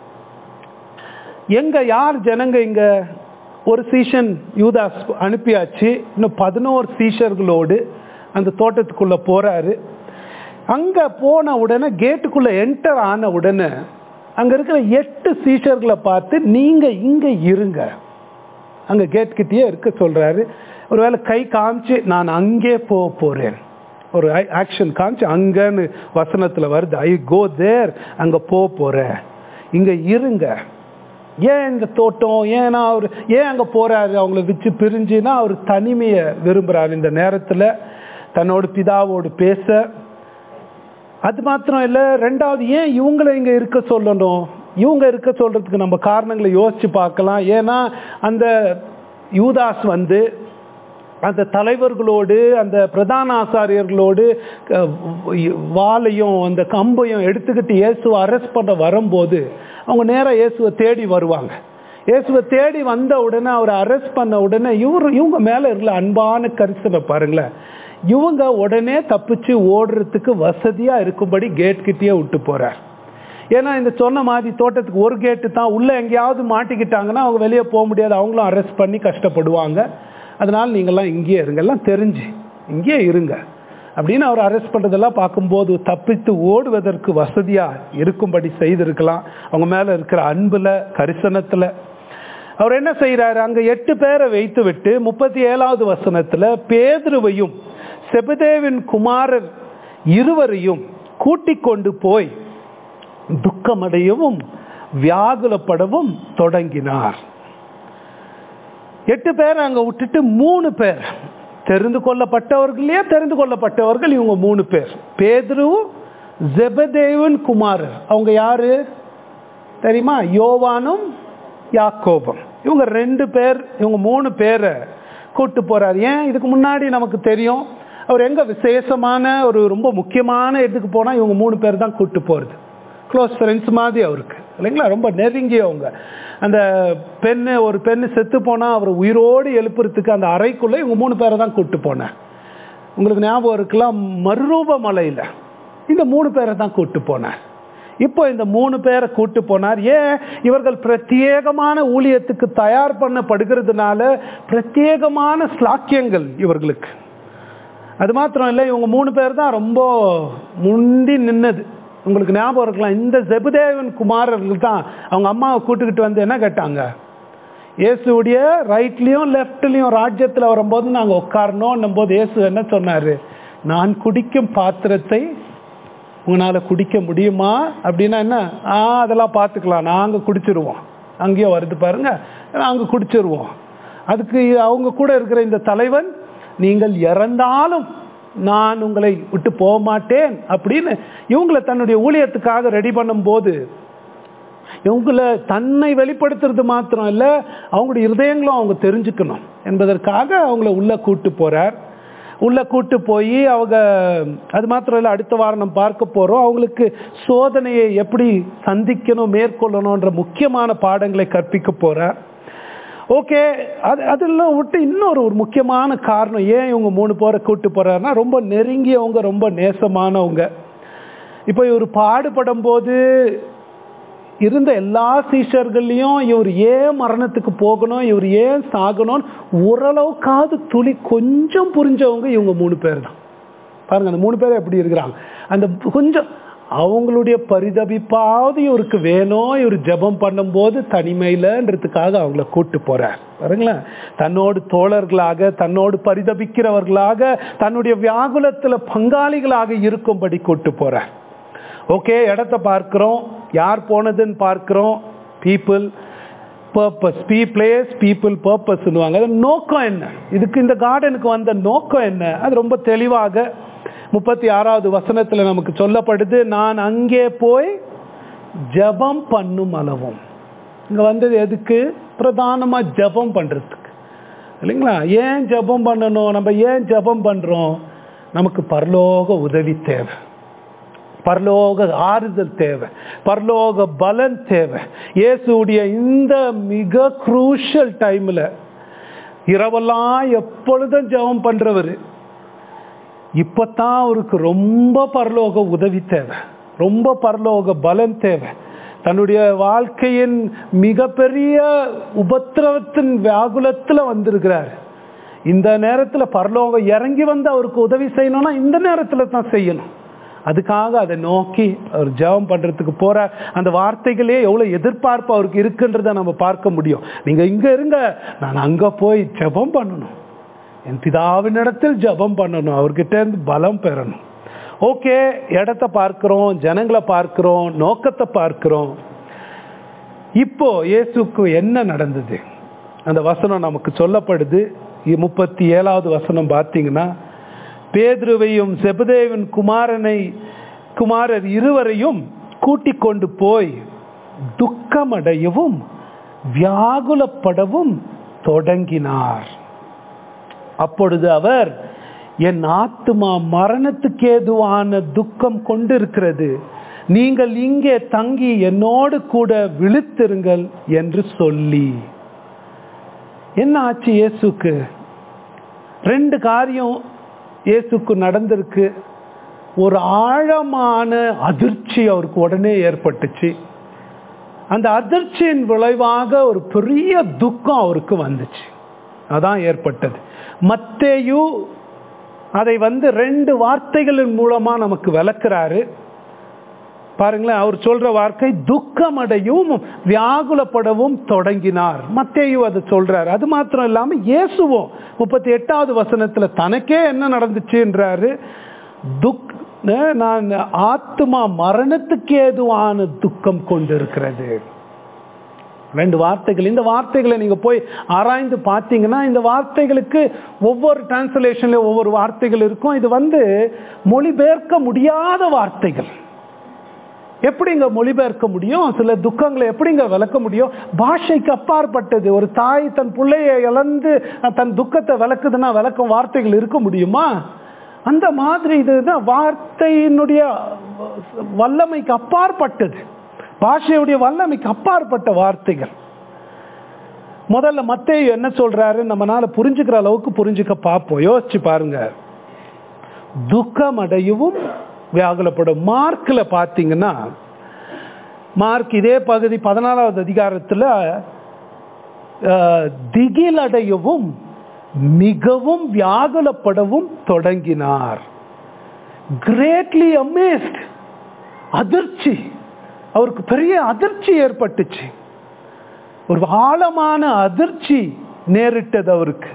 எங்க யார் ஜனங்க இங்க? ஒரு சீஷன் யூதாஸ் அனுப்பியாச்சு. இன்னும் பதினோரு சீஷர்களோடு அந்த தோட்டத்துக்குள்ள போறாரு. அங்க போன உடனே கேட்டுக்குள்ள என்டர் ஆன உடனே அங்க இருக்கிற எட்டு சீஷர்களை பார்த்து நீங்க இங்க இருங்க, அங்க கேட் கிட்டயே இருக்க சொல்றாரு. ஒருவேளை கை காமிச்சு நான் அங்கே போக போறேன், ஒரு ஆக்ஷன் காமிச்சு அங்கன்னு வசனத்துல வருது. ஐ கோ தேர், அங்க போக போறேன், இங்க இருங்க. ஏன் இந்த தோட்டம், ஏன்னா அவர் ஏன் அங்க போறாரு? அவங்கள வச்சு பிரிஞ்சுன்னா அவர் தனிமையை விரும்புறாரு இந்த நேரத்துல, தன்னோட பிதாவோடு பேச. அது மாத்திரம் இல்லை, ரெண்டாவது ஏன் இவங்களை இங்க இருக்க சொல்லணும்? இவங்க இருக்க சொல்றதுக்கு நம்ம காரணங்களை யோசிச்சு பார்க்கலாம். ஏன்னா அந்த யூதாஸ் வந்து அந்த தலைவர்களோடு அந்த பிரதான ஆசாரியர்களோடு வாளையும் அந்த கம்பையும் எடுத்துக்கிட்டு இயேசுவை அரெஸ்ட் பண்ண வரும்போது அவங்க நேராக இயேசுவை தேடி வருவாங்க. இயேசுவை தேடி வந்த உடனே அவரை அரெஸ்ட் பண்ண உடனே இவரு இவங்க மேல இருக்கல அன்பான கரிசனை பாருங்களேன். இவங்க உடனே தப்பிச்சு ஓடுறதுக்கு வசதியா இருக்கும்படி கேட் கிட்டேயே விட்டு போறார். ஏன்னா இந்த சொன்ன மாதிரி தோட்டத்துக்கு ஒரு கேட்டு தான், உள்ள எங்கேயாவது மாட்டிக்கிட்டாங்கன்னா அவங்க வெளியே போக முடியாது, அவங்களும் அரெஸ்ட் பண்ணி கஷ்டப்படுவாங்க. அதனால நீங்கள்லாம் இங்கேயே இருங்க, எல்லாம் தெரிஞ்சு இங்கேயே இருங்க அப்படின்னு அவர் அரெஸ்ட் பண்றதெல்லாம் பார்க்கும்போது தப்பித்து ஓடுவதற்கு வசதியா இருக்கும்படி செய்திருக்கலாம். அவங்க மேல இருக்கிற அன்புல கரிசனத்துல அவர் என்ன செய்யறாரு? அங்க எட்டு பேரை வைத்து விட்டு முப்பத்தி ஏழாவது வசனத்துல பேதுருவையும் செபதேவின் குமாரர் இருவரையும் கூட்டிக் கொண்டு போய் துக்கமடையவும் வியாகுலப்படவும் தொடங்கினார். எட்டு பேர் அங்க விட்டுட்டு மூணு பேர் தெரிந்து கொள்ளப்பட்டவர்களே தெரிந்து கொள்ளப்பட்டவர்கள் இவங்க மூணு பேர், பேதுரு செபதேவின் குமாரர். அவங்க யாரு தெரியுமா? யோவானும் யாக்கோபும். இவங்க ரெண்டு பேர், இவங்க மூணு பேரை கூட்டு போறாரு. ஏன்? இதுக்கு முன்னாடி நமக்கு தெரியும் அவர் எங்க விசேஷமான ஒரு ரொம்ப முக்கியமான இடத்துக்கு போனா இவங்க மூணு பேர் தான் கூட்டு போறது. க்ளோஸ் ஃப்ரெண்ட்ஸ் மாதிரி அவருக்கு இல்லைங்களா, ரொம்ப நெருங்கியவங்க. அந்த பெண்ணு ஒரு பெண்ணு செத்து போனா அவர் உயிரோடு எழுப்புறதுக்கு அந்த அறைக்குள்ள இவங்க மூணு பேரை தான் கூட்டு போனேன். உங்களுக்கு ஞாபகம் இருக்கலாம், மறுரூப மலையில இந்த மூணு பேரை தான் கூட்டு போனார். இப்போ இந்த மூணு பேரை கூட்டு போனார். ஏன்? இவர்கள் பிரத்யேகமான ஊழியத்துக்கு தயார் பண்ணப்படுகிறதுனால பிரத்யேகமான ஸ்லாக்கியங்கள் இவர்களுக்கு. அது மாத்திரம் இல்லை, இவங்க மூணு பேர் தான் ரொம்ப முந்தி நின்னது. உங்களுக்கு ஞாபகம் இருக்கலாம், இந்த செபதேவின் குமாரர்கள் தான் அவங்க அம்மாவை கூட்டுக்கிட்டு வந்து என்ன கேட்டாங்க? இயேசுடைய ரைட்லயும் லெப்ட்லயும் ராஜ்யத்தில் வரும்போது நாங்கள் உட்காரணும் போது இயேசு என்ன சொன்னாரு? நான் குடிக்கும் பாத்திரத்தை உங்களால குடிக்க முடியுமா அப்படின்னா என்ன? ஆ அதெல்லாம் பார்த்துக்கலாம், நாங்க குடிச்சிருவோம். அங்கேயே வருது பாருங்க, நாங்க குடிச்சிருவோம். அதுக்கு அவங்க கூட இருக்கிற இந்த தலைவன், நீங்கள் இறந்தாலும் நான் உங்களை விட்டு போக மாட்டேன் அப்படின்னு இவங்களை தன்னுடைய ஊழியத்துக்காக ரெடி பண்ணும் போது இவங்களை தன்னை வெளிப்படுத்துறது மாத்திரம் இல்ல, அவங்களுடைய இருதயங்களும் அவங்க தெரிஞ்சுக்கணும் என்பதற்காக அவங்கள உள்ள கூட்டு போறார். உள்ள கூட்டு போய் அவங்க அது மாத்திரம் இல்லை, அடுத்த வாரம் நம்ம பார்க்க போறோம், அவங்களுக்கு சோதனையை எப்படி சந்திக்கணும் மேற்கொள்ளணும்ன்ற முக்கியமான பாடங்களை கற்பிக்க போறார். ஓகே, அது அதெல்லாம் விட்டு இன்னொரு ஒரு முக்கியமான காரணம் ஏன் இவங்க மூணு பேரை கூட்டு போறாருன்னா, ரொம்ப நெருங்கியவங்க, ரொம்ப நேசமானவங்க. இப்போ இவர் பாடுபடும் போது இருந்த எல்லா சீஷர்களையும் இவர் ஏன் மரணத்துக்கு போகணும், இவர் ஏன் சாகணும் ஓரளவுக்காவது துளி கொஞ்சம் புரிஞ்சவங்க இவங்க மூணு பேர் தான். பாருங்க அந்த மூணு பேர் எப்படி இருக்கிறாங்க. அந்த கொஞ்சம் அவங்களுடைய பரிதபிப்பாவது இவருக்கு வேணும். இவர் ஜெபம் பண்ணும் போது தனிமையிலன்றதுக்காக அவங்கள கூட்டு போறார். பாருங்களேன், தன்னோடு தோழர்களாக, தன்னோடு பரிதபிக்கிறவர்களாக, தன்னுடைய வியாகுலத்துல பங்காளிகளாக இருக்கும்படி கூட்டு போறார். ஓகே, இடத்த பார்க்கிறோம், யார் போனதுன்னு பார்க்கிறோம். People purpose, P place people purpose. நோக்கம் என்ன? இதுக்கு இந்த கார்டனுக்கு வந்த நோக்கம் என்ன? அது ரொம்ப தெளிவாக முப்பத்தி ஆறாவது வசனத்துல நமக்கு சொல்லப்படுது. நான் அங்கே போய் ஜெபம் பண்ணும் அளவும். இங்க வந்தது எதுக்கு? பிரதானமா ஜெபம் பண்றதுக்கு இல்லைங்களா? ஏன் ஜெபம் பண்ணணும்? நம்ம ஏன் ஜெபம் பண்றோம்? நமக்கு பரலோக உதவி தேவை, பரலோக ஆறுதல் தேவை, பரலோக பலன் தேவை. இயேசுடைய இந்த மிக குரூஷியல் டைம்ல இரவெல்லாம் எப்பொழுதும் ஜெபம் பண்றவர். இப்பதான் அவருக்கு ரொம்ப பரலோக உதவி தேவை, ரொம்ப பரலோக பலன் தேவை. தன்னுடைய வாழ்க்கையின் மிகப்பெரிய உபத்திரவத்தின் வியாகுலத்துல வந்திருக்கிறார். இந்த நேரத்துல பரலோகம் இறங்கி வந்து அவருக்கு உதவி செய்யணும்னா இந்த நேரத்துல தான் செய்யணும். அதுக்காக அதை நோக்கி அவர் ஜெபம் பண்றதுக்கு போற அந்த வார்த்தைகளே எவ்வளவு எதிர்பார்ப்பு அவருக்கு இருக்குன்றத நம்ம பார்க்க முடியும். நீங்க இங்க இருங்க, நான் அங்க போய் ஜெபம் பண்ணணும், என் பிதாவின் இடத்தில் ஜெபம் பண்ணணும், அவர்கிட்ட இருந்து பலம் பெறணும். ஓகே, இடத்தை பார்க்கிறோம், ஜனங்களை பார்க்கிறோம், நோக்கத்தை பார்க்கிறோம். இப்போ இயேசுக்கு என்ன நடந்தது? அந்த வசனம் நமக்கு சொல்லப்படுது. முப்பத்தி ஏழாவது வசனம் பார்த்தீங்கன்னா, பேதுருவையும் செபதேவின் குமாரனை குமாரர் இருவரையும் கூட்டிக் கொண்டு போய் துக்கமடையவும் வியாகுலப்படவும் தொடங்கினார். அப்பொழுது அவர், என் ஆத்துமா மரணத்துக்கு ஏதுவான துக்கம் கொண்டிருக்கிறது, நீங்கள் இங்கே தங்கி என்னோடு கூட விழித்திருங்கள் என்று சொல்லி. என்ன ஆச்சு இயேசுக்கு? ரெண்டு காரியம் இயேசுக்கு நடந்திருக்கு. ஒரு ஆழமான அதிர்ச்சி அவருக்கு உடனே ஏற்பட்டுச்சு. அந்த அதிர்ச்சியின் விளைவாக ஒரு பெரிய துக்கம் அவருக்கு வந்துச்சு. அதான் ஏற்பட்டது. மத்தேயு அதை வந்து ரெண்டு வார்த்தைகளின் மூலமா நமக்கு விளக்குறாரு. பாருங்களேன், அவர் சொல்ற வார்த்தை துக்கமடையும் வியாகுலப்படவும் தொடங்கினார். மத்தேயு அதை சொல்றாரு. அது மாத்திரம் இல்லாம இயேசுவும் முப்பத்தி எட்டாவது வசனத்துல தனக்கே என்ன நடந்துச்சுன்றாரு. துக் நான் ஆத்மா மரணத்துக்கு ஏதுவான துக்கம் கொண்டிருக்கிறது. ரெண்டு வார்த்தைகள். இந்த வார்த்தைகளை நீங்க போய் ஆராய்ந்து பார்த்தீங்கன்னா இந்த வார்த்தைகளுக்கு ஒவ்வொரு டிரான்ஸ்லேஷன்ல ஒவ்வொரு வார்த்தைகள் இருக்கும். இது வந்து மொழிபெயர்க்க முடியாத வார்த்தைகள். எப்படிங்க மொழிபெயர்க்க முடியும்? சில துக்கங்களை எப்படிங்க விளக்க முடியும்? பாஷைக்கு அப்பாற்பட்டது. ஒரு தாய் தன் பிள்ளையை இழந்து தன் துக்கத்தை விளக்குதுன்னா விளக்கும் வார்த்தைகள் இருக்க முடியுமா? அந்த மாதிரி இதுதான் வார்த்தையினுடைய வல்லமைக்கு அப்பாற்பட்டது, பாஷையுடைய வல்லமைக்கு அப்பாற்பட்ட வார்த்தைகள். முதல்ல மத்தேயு என்ன சொல்றாரு நம்மனால புரிஞ்சுக்கிற அளவுக்கு புரிஞ்சுக்க பார்ப்போம். யோசிச்சு பாருங்க. துக்கம் அடையவும் வியாகுலப்படும். மார்க்ல பாத்தீங்கன்னா, மார்க் இதே பகுதி பதினாலாவது அதிகாரத்துல திகில் அடையவும் மிகவும் வியாகுலப்படவும் தொடங்கினார். கிரேட்லி அமேஸ்ட், அதிர்ச்சி, அவருக்கு பெரிய அதிர்ச்சி ஏற்பட்டுச்சு. ஒரு ஆழமான அதிர்ச்சி நேரிட்டது அவருக்கு.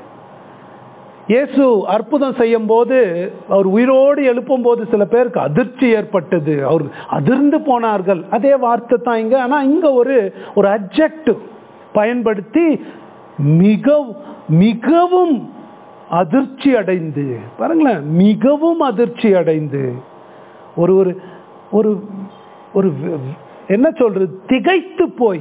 இயேசு அற்புதம் செய்யும் போது, அவர் உயிரோடு எழுப்பும் போது சில பேருக்கு அதிர்ச்சி ஏற்பட்டது, அவர் அதிர்ந்து போனார்கள். அதே வார்த்தை தான் இங்க. ஆனா இங்க ஒரு ஒரு அட்ஜெக்டிவ் பயன்படுத்தி மிக மிகவும் அதிர்ச்சி அடைந்து, பாருங்களேன், மிகவும் அதிர்ச்சி அடைந்து ஒரு ஒரு ஒரு ஒரு என்ன சொல்றது, திகைத்து போய்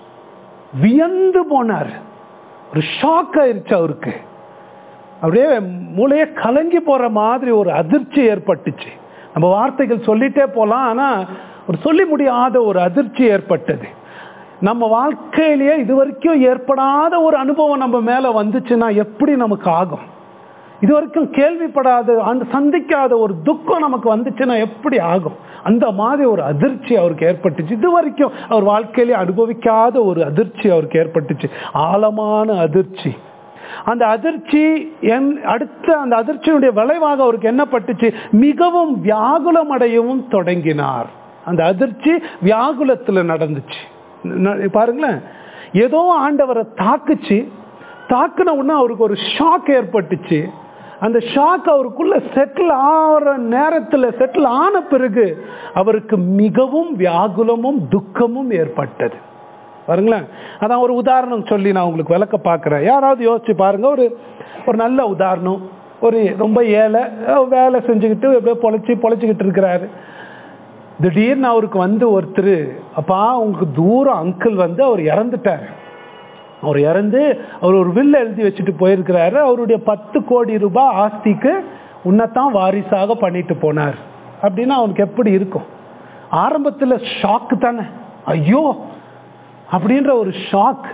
வியந்து போனார். ஒரு ஷாக் ஆயிருச்சு அவருக்கு. அப்படியே மூளையே கலங்கி போற மாதிரி ஒரு அதிர்ச்சி ஏற்பட்டுச்சு. நம்ம வார்த்தைகள் சொல்லிட்டே போலாம், ஆனா ஒரு சொல்லி முடியாத ஒரு அதிர்ச்சி ஏற்பட்டது. நம்ம வாழ்க்கையிலேயே இது வரைக்கும் ஏற்படாத ஒரு அனுபவம் நம்ம மேல வந்துச்சுன்னா எப்படி நமக்கு ஆகும்? இது வரைக்கும் கேள்விப்படாத, அந்த சந்திக்காத ஒரு துக்கம் நமக்கு வந்துச்சுன்னா எப்படி ஆகும்? அந்த மாதிரி ஒரு அதிர்ச்சி அவருக்கு ஏற்பட்டுச்சு. இது வரைக்கும் அவர் வாழ்க்கையிலே அனுபவிக்காத ஒரு அதிர்ச்சி அவருக்கு ஏற்பட்டுச்சு, ஆழமான அதிர்ச்சி. அந்த அதிர்ச்சி அடுத்த அந்த அதிர்ச்சியுடைய விளைவாக அவருக்கு என்ன பட்டுச்சு? மிகவும் வியாகுலம் அடையவும் தொடங்கினார். அந்த அதிர்ச்சி வியாகுலத்துல நடந்துச்சு. பாருங்களேன், ஏதோ ஆண்டவரை தாக்குச்சு. தாக்குன உடனே அவருக்கு ஒரு ஷாக் ஏற்பட்டுச்சு. அந்த ஷாக் அவருக்குள்ள செட்டில் ஆகிற நேரத்தில், செட்டில் ஆன பிறகு அவருக்கு மிகவும் வியாகுலமும் துக்கமும் ஏற்பட்டது. பாருங்களேன், அதான் ஒரு உதாரணம் சொல்லி நான் உங்களுக்கு விளக்க பார்க்குறேன். யாராவது யோசிச்சு பாருங்க. ஒரு ஒரு நல்ல உதாரணம். ஒரு ரொம்ப ஏழை, வேலை செஞ்சுக்கிட்டு எப்படியோ பொழைச்சி பொழைச்சிக்கிட்டு இருக்கிறாரு. திடீர்னு அவருக்கு வந்து ஒருத்தர், அப்பா உங்களுக்கு தூரம் அங்கிள் வந்து அவர் இறந்துட்டார். அவர் இறந்து அவர் ஒரு வில் எழுதி வச்சுட்டு போயிருக்கிறாரு. அவருடைய பத்து கோடி ரூபாய் ஆஸ்திக்கு உன்னதான் வாரிசாக பண்ணிட்டு போனார் அப்படின்னா அவனுக்கு எப்படி இருக்கும்? ஆரம்பத்தில் ஷாக்கு தானே, ஐயோ அப்படின்ற ஒரு ஷாக்.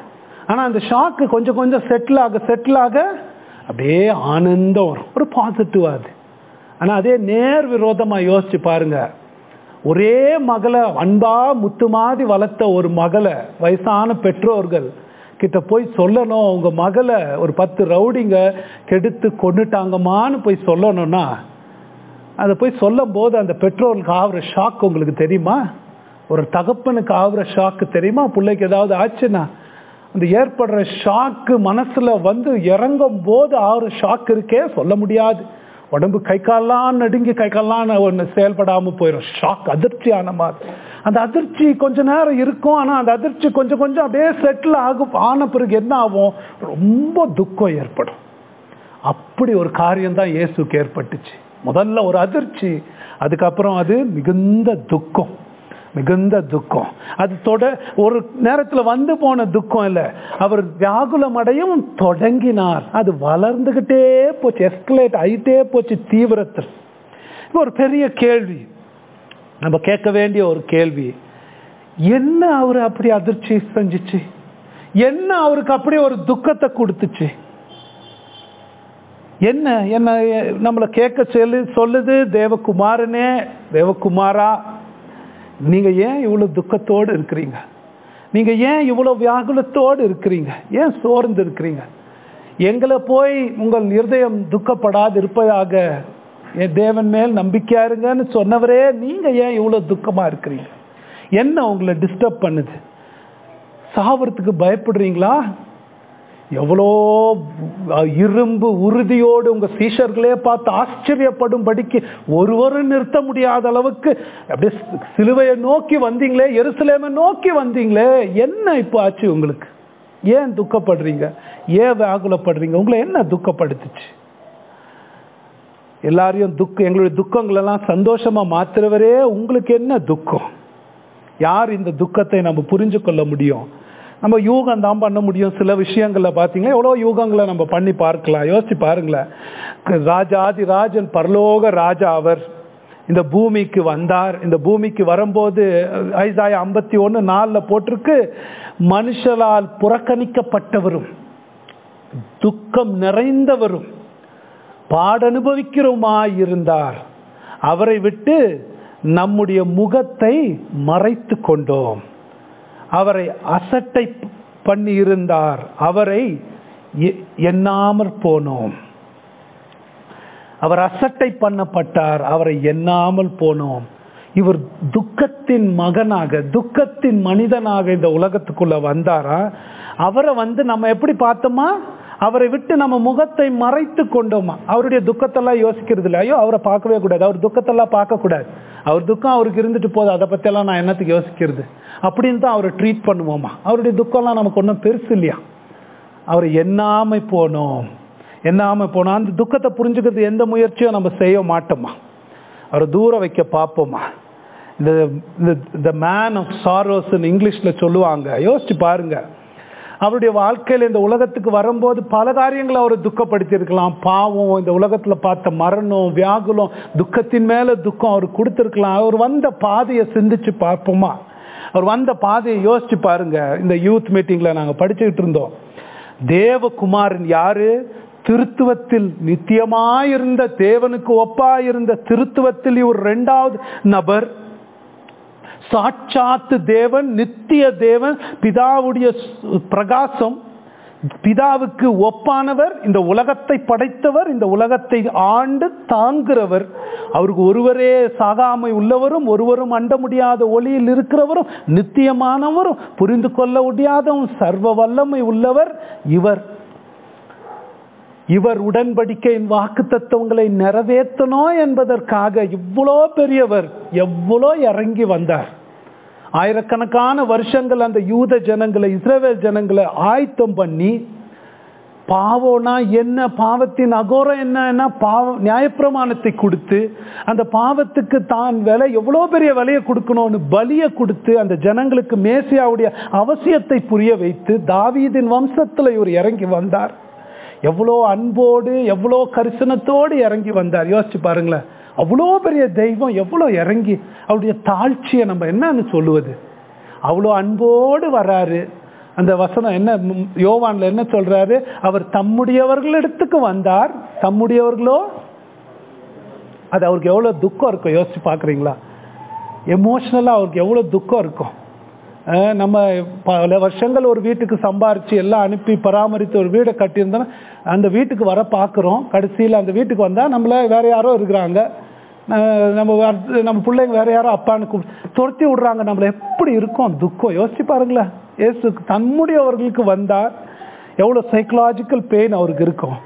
ஆனா அந்த ஷாக்கு கொஞ்சம் கொஞ்சம் செட்டில் ஆக செட்டில் ஆக அப்படியே ஆனந்தம் வரும், ஒரு பாசிட்டிவ் அது. ஆனா அதே நேர் விரோதமா யோசிச்சு பாருங்க, ஒரே மகளை அன்பா முத்து மாதிரி வளர்த்த ஒரு மகளை வயசான பெற்றோர்கள் கிட்ட போய் சொல்லணும், உங்க மகளை ஒரு பத்து ரவுடிங்க கெடுத்து கொண்டுட்டாங்கம்மான்னு போய் சொல்லணும்னா, அதை போய் சொல்லும் போது அந்த பெற்றோருக்கு ஆகுற ஷாக் உங்களுக்கு தெரியுமா? ஒரு தகப்பனுக்கு ஆகுற ஷாக்கு தெரியுமா? பிள்ளைக்கு ஏதாவது ஆச்சுன்னா அந்த ஏற்படுற ஷாக்கு மனசுல வந்து இறங்கும் போது ஆகுற ஷாக் இருக்கே சொல்ல முடியாது. உடம்பு கை கால்லாம் நடுங்கி கை கால்லாம் ஒன்று செயல்படாம போயிடும். ஷாக், அதிர்ச்சியான மாதிரி. அந்த அதிர்ச்சி கொஞ்ச நேரம் இருக்கும், ஆனா அந்த அதிர்ச்சி கொஞ்சம் கொஞ்சம் அப்படியே செட்டில் ஆகும். ஆன பிறகு என்ன ஆகும்? ரொம்ப துக்கம் ஏற்படும். அப்படி ஒரு காரியம் தான் இயேசுக்கு ஏற்பட்டுச்சு. முதல்ல ஒரு அதிர்ச்சி, அதுக்கப்புறம் அது மிகுந்த துக்கம், மிகுந்த துக்கம். அது தொட ஒரு நேரத்துல வந்து போன துக்கம் இல்ல, அவர் வியாகுலம் அடையும் தொடங்கினார். அது வளர்ந்துகிட்டே போச்சு, எஸ்கலேட் ஆயிட்டே போச்சு தீவிரத்தில். இப்போ ஒரு பெரிய கேள்வி நம்ம கேட்க வேண்டிய ஒரு கேள்வி, என்ன அவரு அப்படி அதிர்ச்சி செஞ்சிச்சு? என்ன அவருக்கு அப்படி ஒரு துக்கத்தை கொடுத்துச்சு? என்ன என்ன நம்மளை கேட்க சொல்லு சொல்லுது தேவகுமாரனே, தேவகுமாரா, நீங்க ஏன் இவ்வளவு துக்கத்தோடு இருக்கிறீங்க? நீங்க ஏன் இவ்வளவு வியாகுலத்தோடு இருக்கிறீங்க? ஏன் சோர்ந்து இருக்கிறீங்க? எங்களை போய் உங்கள் இருதயம் துக்கப்படாது இருப்பதாக என் தேவன் மேல் நம்பிக்கையா இருங்கன்னு சொன்னவரே, நீங்க ஏன் இவ்வளவு துக்கமா இருக்கிறீங்க? என்ன உங்களை டிஸ்டர்ப் பண்ணுது? சாவறதுக்கு பயப்படுறீங்களா? எவ்வளோ இரும்பு உறுதியோடு உங்க சீஷர்களே பார்த்து ஆச்சரியப்படும்படிக்கு ஒருவரும் நிறுத்த முடியாத அளவுக்கு அப்படியே சிலுவையை நோக்கி வந்தீங்களே, எருசலேமை நோக்கி வந்தீங்களே, என்ன இப்போ ஆச்சு உங்களுக்கு? ஏன் துக்கப்படுறீங்க? ஏன் வியாகுலப்படுறீங்க? உங்களை என்ன துக்கப்படுத்துச்சு? எல்லாரையும் துக்கம், எங்களுடைய துக்கங்களெல்லாம் சந்தோஷமா மாத்துறவரே, உங்களுக்கு என்ன துக்கம்? யார் இந்த துக்கத்தை நம்ம புரிஞ்சு கொள்ள முடியும்? நம்ம யூகம் தான் பண்ண முடியும். சில விஷயங்கள்ல பார்த்தீங்களா எவ்வளோ யூகங்களை நம்ம பண்ணி பார்க்கலாம். யோசிச்சு பாருங்களேன். ராஜாதி ராஜன், பரலோக ராஜா அவர் இந்த பூமிக்கு வந்தார். இந்த பூமிக்கு வரும்போது ஐசாயா ஐம்பத்தி ஒன்று நாலுல போட்டிருக்கு, மனுஷரால் புறக்கணிக்கப்பட்டவரும் துக்கம் நிறைந்தவரும் பாடனுபவிக்கிறோமாய் இருந்தார். அவரை விட்டு நம்முடைய முகத்தை மறைத்து கொண்டோம். அவரை அசட்டை பண்ணி இருந்தார், அவரை எண்ணாமற் போனோம். அவர் அசட்டை பண்ணப்பட்டார், அவரை எண்ணாமல் போனோம். இவர் துக்கத்தின் மகனாக, துக்கத்தின் மனிதனாக இந்த உலகத்துக்குள்ள வந்தாரா? அவரை வந்து நம்ம எப்படி பார்த்தோமா? அவரை விட்டு நம்ம முகத்தை மறைத்து கொண்டோமா? அவருடைய துக்கத்தெல்லாம் யோசிக்கிறது இல்லை. ஐயோ அவரை பார்க்கவே கூடாது, அவர் துக்கத்தெல்லாம் பார்க்க கூடாது, அவர் துக்கம் அவருக்கு இருந்துட்டு போதும், அதை பற்றியெல்லாம் நான் என்னத்துக்கு யோசிக்கிறது அப்படின்னு தான் அவரை ட்ரீட் பண்ணுவோமா? அவருடைய துக்கம்லாம் நமக்கு ஒன்றும் பெருசு இல்லையா? அவரை எண்ணாமை போனோம், எண்ணாமை போனோம். அந்த துக்கத்தை புரிஞ்சுக்கிறது எந்த முயற்சியும் நம்ம செய்ய மாட்டோமா? அவரை தூர வைக்க பார்ப்போமா? இந்த இந்த மேன் ஆஃப் சாரோஸ்ன்னு இங்கிலீஷ்ல சொல்லுவாங்க. யோசிச்சு பாருங்க, அவருடைய வாழ்க்கையில் இந்த உலகத்துக்கு வரும்போது பல காரியங்களை அவரை துக்கப்படுத்தி இருக்கலாம். பாவம், இந்த உலகத்துல பார்த்த மரணம், வியாகுலம், துக்கத்தின் மேல துக்கம் அவர் கொடுத்திருக்கலாம். அவர் வந்த பாதையை சிந்திச்சு பார்ப்போமா? அவர் வந்த பாதையை யோசிச்சு பாருங்க. இந்த யூத் மீட்டிங்ல நாங்க படிச்சுக்கிட்டு இருந்தோம், தேவகுமாரன் யாரு? திருத்துவத்தில் நித்தியமாயிருந்த, தேவனுக்கு ஒப்பாயிருந்த திருத்துவத்தில் இவர் இரண்டாவது நபர். சாட்சாத்து தேவன், நித்திய தேவன், பிதாவுடைய பிரகாசம், பிதாவுக்கு ஒப்பானவர், இந்த உலகத்தை படைத்தவர், இந்த உலகத்தை ஆண்டு தாங்குகிறவர். அவருக்கு ஒருவரே சாகாமை உள்ளவரும், ஒருவரும் அண்ட முடியாத ஒளியில் இருக்கிறவரும், நித்தியமானவரும், புரிந்து கொள்ள முடியாதவரும், சர்வ வல்லமை உள்ளவர் இவர். இவர் உடன்படிக்கையின் வாக்கு தத்துவங்களை நிறைவேற்றணும் என்பதற்காக இவ்வளோ பெரியவர் எவ்வளோ இறங்கி வந்தார். ஆயிரக்கணக்கான வருஷங்கள் அந்த யூத ஜனங்களை, இஸ்ரவேல் ஜனங்களை ஆயத்தம் பண்ணி, பாவம்னா என்ன, பாவத்தின் அகோரம் என்னன்னா பாவ நியாயப்பிரமாணத்தை கொடுத்து, அந்த பாவத்துக்கு தான் விலை, எவ்வளோ பெரிய விலையை கொடுக்கணும்னு பலியை கொடுத்து, அந்த ஜனங்களுக்கு மேசியாவுடைய அவசியத்தை புரிய வைத்து, தாவீதின் வம்சத்துல இவர் இறங்கி வந்தார். எவ்வளோ அன்போடு, எவ்வளோ கரிசனத்தோடு இறங்கி வந்தார். யோசிச்சு பாருங்களேன், அவ்வளோ பெரிய தெய்வம் எவ்வளோ இறங்கி, அவருடைய தாழ்ச்சியை நம்ம என்னன்னு சொல்லுவது? அவ்வளோ அன்போடு வராரு, அந்த வசனம் என்ன, யோவான்ல என்ன சொல்றாரு? அவர் தம்முடையவர்களிடத்துக்கு வந்தார், தம்முடையவர்களோ, அது அவருக்கு எவ்வளவு துக்கம் இருக்கும் யோசிச்சு பாக்குறீங்களா? எமோஷனலா அவருக்கு எவ்வளவு துக்கம் இருக்கும். நம்ம பல வருஷங்கள் ஒரு வீட்டுக்கு சம்பாரிச்சு எல்லாம் அனுப்பி பராமரித்து ஒரு வீடை கட்டியிருந்தோம்னா அந்த வீட்டுக்கு வர பார்க்குறோம், கடைசியில் அந்த வீட்டுக்கு வந்தால் நம்மள வேற யாரோ இருக்கிறாங்க, நம்ம நம்ம பிள்ளைங்க வேற யாரோ அப்பான்னு துரத்தி விடுறாங்க, நம்மள எப்படி இருக்கும் துக்கம் யோசிச்சு பாருங்களேன். இயேசு தம்முடையவர்களுக்கு வந்தார், எவ்வளோ சைக்கலாஜிக்கல் பெயின் அவருக்கு இருக்கும்.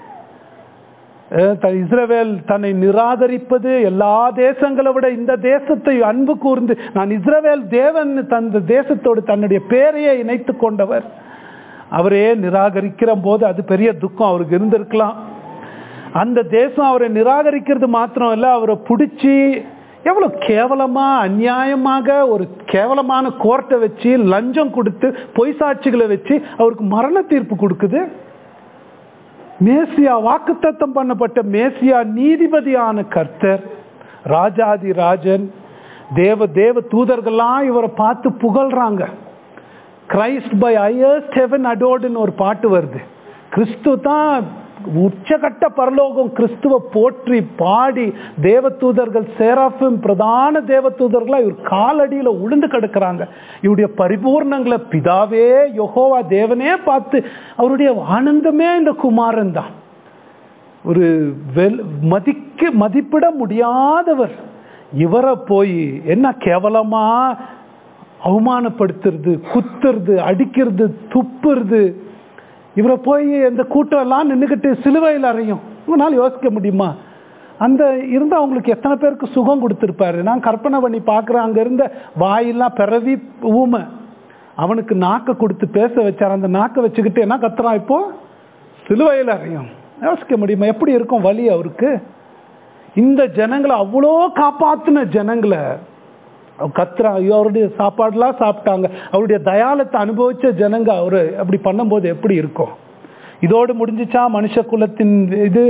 இஸ்ரவேல் தன்னை நிராகரிப்பது, எல்லா தேசங்களை விட இந்த தேசத்தை அன்பு கூர்ந்து நான் இஸ்ரவேல் தேவன் தந்த தேசத்தோடு தன்னுடைய பேரையே இணைத்து கொண்டவர், அவரே நிராகரிக்கிற போது அது பெரிய துக்கம் அவருக்கு இருந்திருக்கலாம். அந்த தேசம் அவரை நிராகரிக்கிறது மாத்திரம் இல்லை, அவரை பிடிச்சி எவ்வளவு கேவலமா அநியாயமாக ஒரு கேவலமான கோர்ட்டை வச்சு லஞ்சம் கொடுத்து பொய் சாட்சிகளை வச்சு அவருக்கு மரண தீர்ப்பு கொடுக்குது. மேசியா, வாக்குத்தத்தம் பண்ணப்பட்ட மேசியா, நீதிபதியான கர்த்தர், ராஜாதி ராஜன், தேவ தேவ தூதர்கள்லாம் இவரை பார்த்து புகழ்றாங்க. கிரைஸ்ட் பை ஹையஸ்ட் ஹெவன் அடோர்டுன்னு ஒரு பாட்டு வருது. கிறிஸ்து தான் உச்சகட்ட பரலோகம் கிறிஸ்துவ போற்றி பாடி தேவதூதர்கள் சேராஃபிம் பிரதான தேவதூதர்களா இவர் காலடியில உளுந்து கிடக்கிறாங்க. இவருடைய பரிபூர்ணங்களை பிதாவே யெகோவா தேவனே பார்த்து அவருடைய ஆனந்தமே இந்த குமாரன் தான். ஒரு வெல் மதிக்க மதிப்பிட முடியாதவர். இவரை போய் என்ன கேவலமா அவமானப்படுத்துறது, குத்துறது, அடிக்கிறது, துப்புறது. இவரை போய் இந்த கூட்டம் எல்லாம் நின்றுக்கிட்டு சிலுவையில் அறையும். உங்களால் யோசிக்க முடியுமா? அந்த இருந்த அவங்களுக்கு எத்தனை பேருக்கு சுகம் கொடுத்துருப்பாரு. நான் கற்பனை பண்ணி பார்க்குறேன், அங்கே இருந்த வாயெல்லாம் பிறவி ஊமை, அவனுக்கு நாக்கை கொடுத்து பேச வச்சார். அந்த நாக்கை வச்சுக்கிட்டு என்ன கத்துறான் இப்போ? சிலுவையில் அறையும். யோசிக்க முடியுமா எப்படி இருக்கும் வலி அவருக்கு? இந்த ஜனங்களை அவ்வளோ காப்பாற்றின ஜனங்களை கத்துறா. அவருடைய சாப்பாடுலாம் சாப்பிட்டாங்க, அவருடைய தயாளத்தை அனுபவிச்ச ஜனங்க அவரு அப்படி பண்ணும்போது எப்படி இருக்கும்? இதோடு முடிஞ்சிச்சா மனுஷ குலத்தின் இது?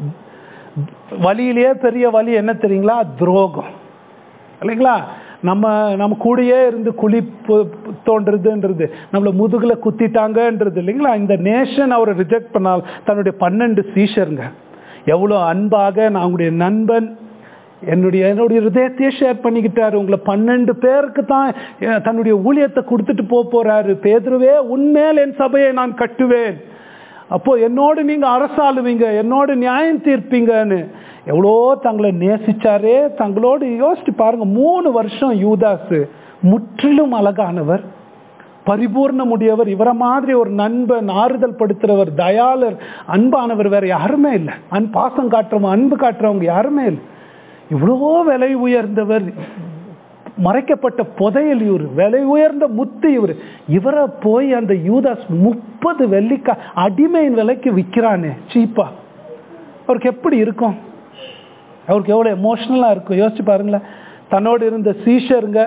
வலியிலேயே பெரிய வலி என்ன தெரியுங்களா? துரோகம் இல்லைங்களா? நம்ம நம்ம கூடயே இருந்து குழி தோன்றுறதுன்றது, நம்மளை முதுகுல குத்திட்டாங்கன்றது இல்லைங்களா? இந்த நேஷன் அவரை ரிஜெக்ட் பண்ணால் தன்னுடைய பன்னெண்டு சீஷருங்க எவ்வளோ அன்பாக, நான் உங்களுடைய நண்பன், என்னுடைய என்னுடைய ஹிருதயத்தையே ஷேர் பண்ணிக்கிட்டாரு. உங்களை பன்னெண்டு பேருக்கு தான் தன்னுடைய ஊழியத்தை கொடுத்துட்டு போக போறாரு. பேதுருவே, உன்மேல் என் சபையை நான் கட்டுவேன், அப்போ என்னோடு நீங்க அரசாளுவீங்க, என்னோடு நியாயம் தீர்ப்பீங்கன்னு எவ்வளோ தங்களை நேசிச்சாரே. தங்களோடு யோசிச்சு பாருங்க, மூணு வருஷம் யூதாசு முற்றிலும் அழகானவர், பரிபூர்ணமுடையவர், இவரை மாதிரி ஒரு நண்பன், ஆறுதல் படுத்துறவர், தயாளர், அன்பானவர் வேற யாருமே இல்லை. அன் பாசம் காட்டுறவங்க, அன்பு காட்டுறவங்க யாருமே இல்லை. இவ்வளவோ விலை உயர்ந்தவர், மறைக்கப்பட்ட புதையல் இவர், விலை உயர்ந்த முத்து இவர். இவரை போய் அந்த யூதாஸ் முப்பது வெள்ளிக்கா அடிமையின் விலைக்கு விற்கிறானே சீப்பா, அவருக்கு எப்படி இருக்கும்? அவருக்கு எவ்வளோ எமோஷனலா இருக்கும் யோசிச்சு பாருங்களேன். தன்னோடு இருந்த சீஷருங்க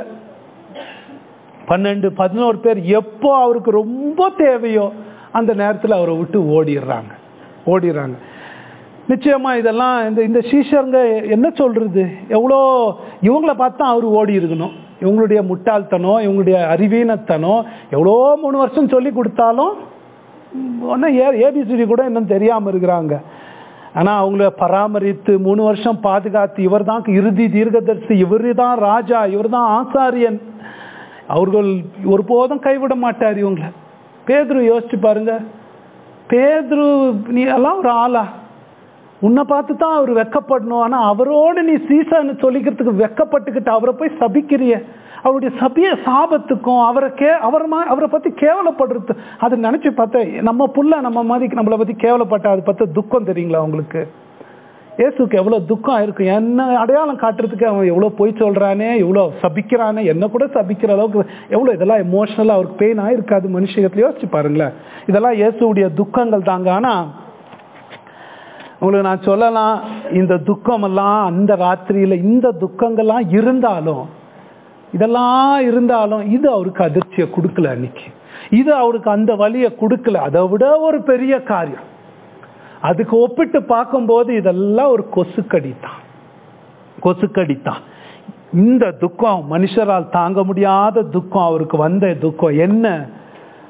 பன்னெண்டு பதினோரு பேர் எப்போ அவருக்கு ரொம்ப தேவையோ அந்த நேரத்தில் அவரை விட்டு ஓடிடுறாங்க ஓடிடுறாங்க நிச்சயமா இதெல்லாம் இந்த இந்த சீஷருங்க என்ன சொல்றது, எவ்வளோ இவங்கள பார்த்தா அவர் ஓடி இருக்கணும். இவங்களுடைய முட்டாள்தனம், இவங்களுடைய அறிவீனத்தனம், எவ்வளோ மூணு வருஷம் சொல்லி கொடுத்தாலும் ஒன்றும் ஏ ஏபிசிடி கூட இன்னும் தெரியாமல் இருக்கிறாங்க. ஆனால் அவங்கள பராமரித்து மூணு வருஷம் பாதுகாத்து, இவர் தான் இறுதி தீர்க்கதரிசி, இவர் தான் ராஜா, இவர் தான் ஆசாரியன், அவர்கள் ஒருபோதும் கைவிட மாட்டார் இவங்களை. பேதுரு யோசிச்சு பாருங்க, பேதுரு நீ எல்லாம் ஒரு ஆளா? உன்னை பார்த்து தான் அவர் வெக்கப்படணும், ஆனால் அவரோடு நீ சீசான்னு சொல்லிக்கிறதுக்கு வெக்கப்பட்டுக்கிட்டு அவரை போய் சபிக்கிறிய. அவருடைய சபிய சாபத்துக்கும் அவரை கே அவர் அவரை பற்றி கேவலப்படுறது, அதை நினச்சி பார்த்தா நம்ம புள்ள நம்ம மாதிரி நம்மளை பற்றி கேவலப்பட்ட அதை பார்த்தா துக்கம் தெரியுங்களா உங்களுக்கு? இயேசுக்கு எவ்வளோ துக்கம் இருக்கும், என்ன அடையாளம் காட்டுறதுக்கு அவன் எவ்வளோ போய் சொல்கிறானே, எவ்வளோ சபிக்கிறானே, என்ன கூட சபிக்கிற அளவுக்கு எவ்வளோ இதெல்லாம் எமோஷனலாக அவருக்கு பெயின் ஆகிருக்காது மனுஷகத்தில். யோசிச்சு பாருங்களேன், இதெல்லாம் இயேசுடைய துக்கங்கள் தாங்க. ஆனால் உங்களுக்கு நான் சொல்லலாம், இந்த துக்கமெல்லாம் அந்த ராத்திரியில் இந்த துக்கங்கள்லாம் இருந்தாலும், இதெல்லாம் இருந்தாலும் இது அவருக்கு அதிர்ச்சியை கொடுக்கல அன்னைக்கு, இது அவருக்கு அந்த வலியை கொடுக்கல. அதை விட ஒரு பெரிய காரியம், அதுக்கு ஒப்பிட்டு பார்க்கும்போது இதெல்லாம் ஒரு கொசுக்கடி தான் கொசுக்கடி தான் இந்த துக்கம் மனுஷரால் தாங்க முடியாத துக்கம், அவருக்கு வந்த துக்கம் என்ன?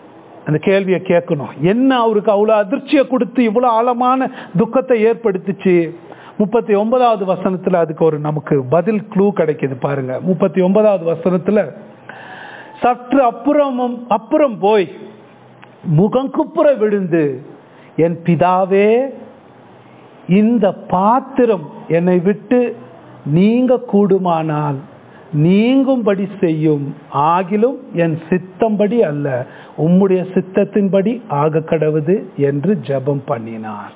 அந்த கேள்வியை கேட்கணும். என்ன அவருக்கு அவ்வளோ அதிர்ச்சியை கொடுத்து இவ்வளோ ஆழமான துக்கத்தை ஏற்படுத்திச்சு? முப்பத்தி ஒன்பதாவது வசனத்துல அதுக்கு ஒரு நமக்கு பதில் க்ளூ கிடைக்குது பாருங்க. முப்பத்தி ஒன்பதாவது வசனத்துல, சற்று அப்புறமும் அப்புறம் போய் முகங்குப்புற விழுந்து, என் பிதாவே, இந்த பாத்திரம் என்னை விட்டு நீங்க கூடுமானால் நீங்கும்படி செய்யும், ஆகிலும் என் சித்தம்படி அல்ல உம்முடைய சித்தத்தின்படி ஆக கடவுது என்று ஜெபம் பண்ணினார்.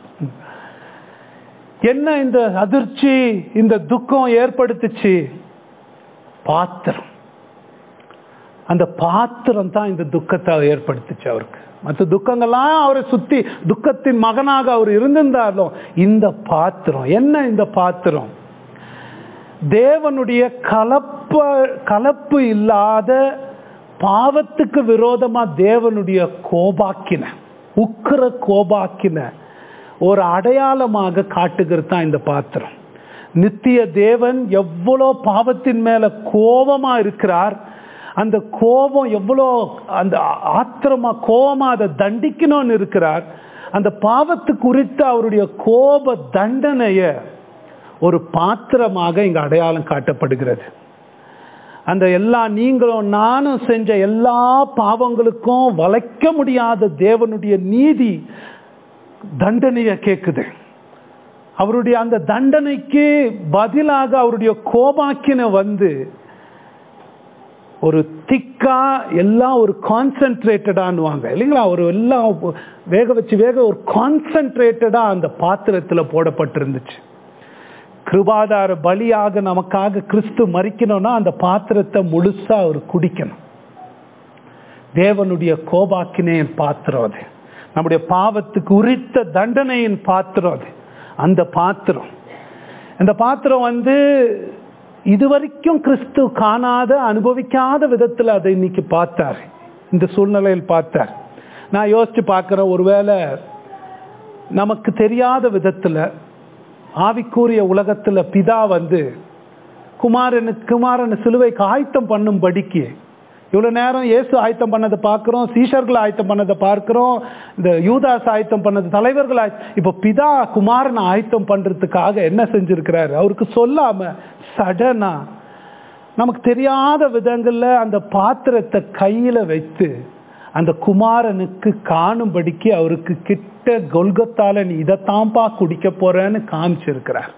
என்ன இந்த அதிர்ச்சி, இந்த துக்கம் ஏற்படுத்துச்சு? பாத்திரம். அந்த பாத்திரம் தான் இந்த துக்கத்தை ஏற்படுத்துச்சு அவருக்கு. மற்ற துக்கங்கள்லாம் அவரை சுத்தி துக்கத்தின் மகனாக அவர் இருந்திருந்தாலும் இந்த பாத்திரம் என்ன? இந்த பாத்திரம் தேவனுடைய கலப்ப கலப்பு இல்லாத பாவத்துக்கு விரோதமா தேவனுடைய கோபாக்கின, உக்கிர கோபாக்கின ஒரு அடையாளமாக காட்டுகிறது தான் இந்த பாத்திரம். நித்திய தேவன் எவ்வளோ பாவத்தின் மேல கோபமா இருக்கிறார், அந்த கோபம் எவ்வளோ அந்த ஆத்திரமா கோபமா அதை தண்டிக்கணும்னு இருக்கிறார். அந்த பாவத்து குறித்து அவருடைய கோப தண்டனைய ஒரு பாத்திரமாக இங்க அடையாளம் காட்டப்படுகிறது. அந்த எல்லா நீங்களும் நானும் செஞ்ச எல்லா பாவங்களுக்கும் வளைக்க முடியாத தேவனுடைய நீதி தண்டனைய கேட்குது. அவருடைய அந்த தண்டனைக்கு பதிலாக அவருடைய கோபாக்கின வந்து ஒரு திக்கா எல்லாம் ஒரு கான்சென்ட்ரேட்டடான்னுவாங்க இல்லைங்களா, ஒரு எல்லாம் வேக வச்சு வேக ஒரு கான்சென்ட்ரேட்டடா அந்த பாத்திரத்துல போடப்பட்டிருந்துச்சு. கிருபாதார பலியாக நமக்காக கிறிஸ்து மரிக்கணும்னா அந்த பாத்திரத்தை முழுசா அவர் குடிக்கணும். தேவனுடைய கோபாக்கினையின் பாத்திரம் அது, நம்முடைய பாவத்துக்கு உரித்த தண்டனையின் பாத்திரம் அது. அந்த பாத்திரம் இந்த பாத்திரம் வந்து இதுவரைக்கும் கிறிஸ்து காணாத அனுபவிக்காத விதத்துல அதை இன்னைக்கு பார்த்தார், இந்த சூழ்நிலையில் பார்த்தார். நான் யோசிச்சு பார்க்கிறேன், ஒருவேளை நமக்கு தெரியாத விதத்துல ஆவிக்குரிய உலகத்துல பிதா வந்து குமாரனுக்கு குமாரன் சிலுவைக்கு ஆயத்தம் பண்ணும்படிக்கு இவ்வளவு நேரம் இயேசு ஆயத்தம் பண்ணதை பார்க்கிறோம், சீஷர்கள் ஆயத்தம் பண்ணதை பார்க்கிறோம், இந்த யூதாஸ் ஆயத்தம் பண்ணது, தலைவர்கள் இப்போ பிதா குமாரனை ஆயத்தம் பண்றதுக்காக என்ன செஞ்சிருக்கிறாரு? அவருக்கு சொல்லாம சடனா நமக்கு தெரியாத விதங்கள்ல அந்த பாத்திரத்தை கையில வைத்து அந்த குமாரனுக்கு காணும்படிக்கு அவருக்கு கிட்ட கொல்கத்தால நீ இதைத்தாம்பா குடிக்க போறேன்னு காமிச்சிருக்கிறார்.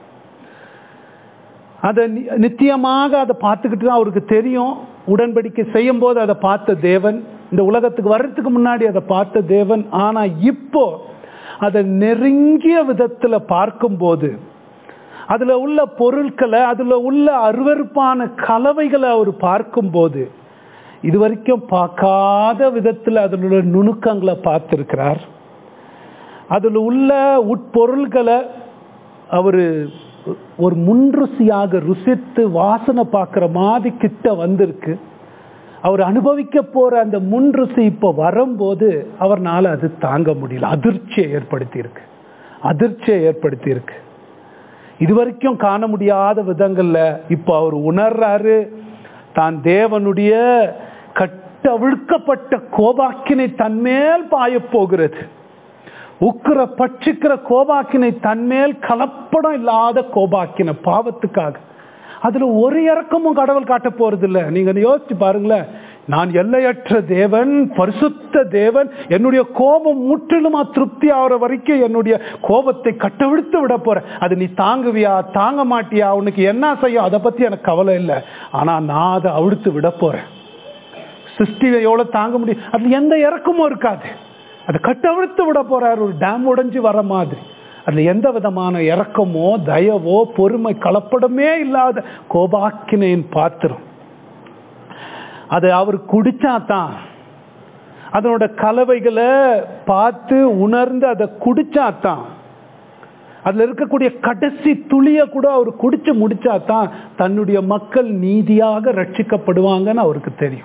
அதை நித்தியமாக அதை பார்த்துக்கிட்டு தான் அவருக்கு தெரியும். உடன்படிக்கை செய்யும் போது அதை பார்த்த தேவன், இந்த உலகத்துக்கு வர்றதுக்கு முன்னாடி அதை பார்த்த தேவன். ஆனா இப்போ அதை நெருங்கிய விதத்துல பார்க்கும்போது அதுல உள்ள பொருட்களை, அதுல உள்ள அருவருப்பான கலவைகளை அவர் பார்க்கும்போது இது வரைக்கும் பார்க்காத விதத்துல அதில் உள்ள நுணுக்கங்களை பார்த்திருக்கிறார். அதில் உள்ள உட்பொருள்களை அவரு ஒரு முன்ருசியாக ருசித்து வாசனை பார்க்கிற மாதிரி கிட்ட வந்திருக்கு. அவர் அனுபவிக்க போற அந்த முன்ருசி இப்போ வரும்போது அவர்னால அது தாங்க முடியல, அதிர்ச்சியை ஏற்படுத்தி இருக்கு அதிர்ச்சியை ஏற்படுத்தி இருக்கு இதுவரைக்கும் காண முடியாத விதங்கள்ல இப்போ அவர் உணர்றாரு, தான் தேவனுடைய கட்டவிழ்க்கப்பட்ட கோபாக்கினை தன்மேல் பாய போகிறது. உக்கிர பட்சிக்கிற கோபாக்கினை தன்மேல் கலப்படம் இல்லாத கோபாக்கின பாவத்துக்காக அதுல ஒரு இறக்கமும் கடவுள் காட்ட போறது இல்லை. நீங்க யோசிச்சு பாருங்களேன், நான் எல்லையற்ற தேவன், பரிசுத்த தேவன், என்னுடைய கோபம் முற்றிலுமா திருப்தி ஆகிற வரைக்கும் என்னுடைய கோபத்தை கட்டவிழ்த்து விட போறேன். அது நீ தாங்குவியா தாங்க மாட்டியா, உனக்கு என்ன செய்யும் அதை பத்தி எனக்கு கவலை இல்லை, ஆனா நான் அதை அவிழ்த்து விட போறேன். சிருஷ்டியை எவ்வளவு தாங்க முடியும், அதுல எந்த இறக்கமும் இருக்காது, அதை கட்டவிழ்த்து விட போறாரு. ஒரு டேம் உடைஞ்சு வர மாதிரி அதுல எந்த விதமான இரக்கமோ தயவோ பொறுமை கலப்படமே இல்லாத கோபாக்கினையின் பாத்திரம். அதை அவர் குடிச்சாதான், அதனோட கலவைகளை பார்த்து உணர்ந்து அதை குடிச்சாதான், அதுல இருக்கக்கூடிய கடைசி துளிய கூட அவர் குடிச்சு முடிச்சாதான் தன்னுடைய மக்கள் நீதியாக ரட்சிக்கப்படுவாங்கன்னு அவருக்கு தெரியும்.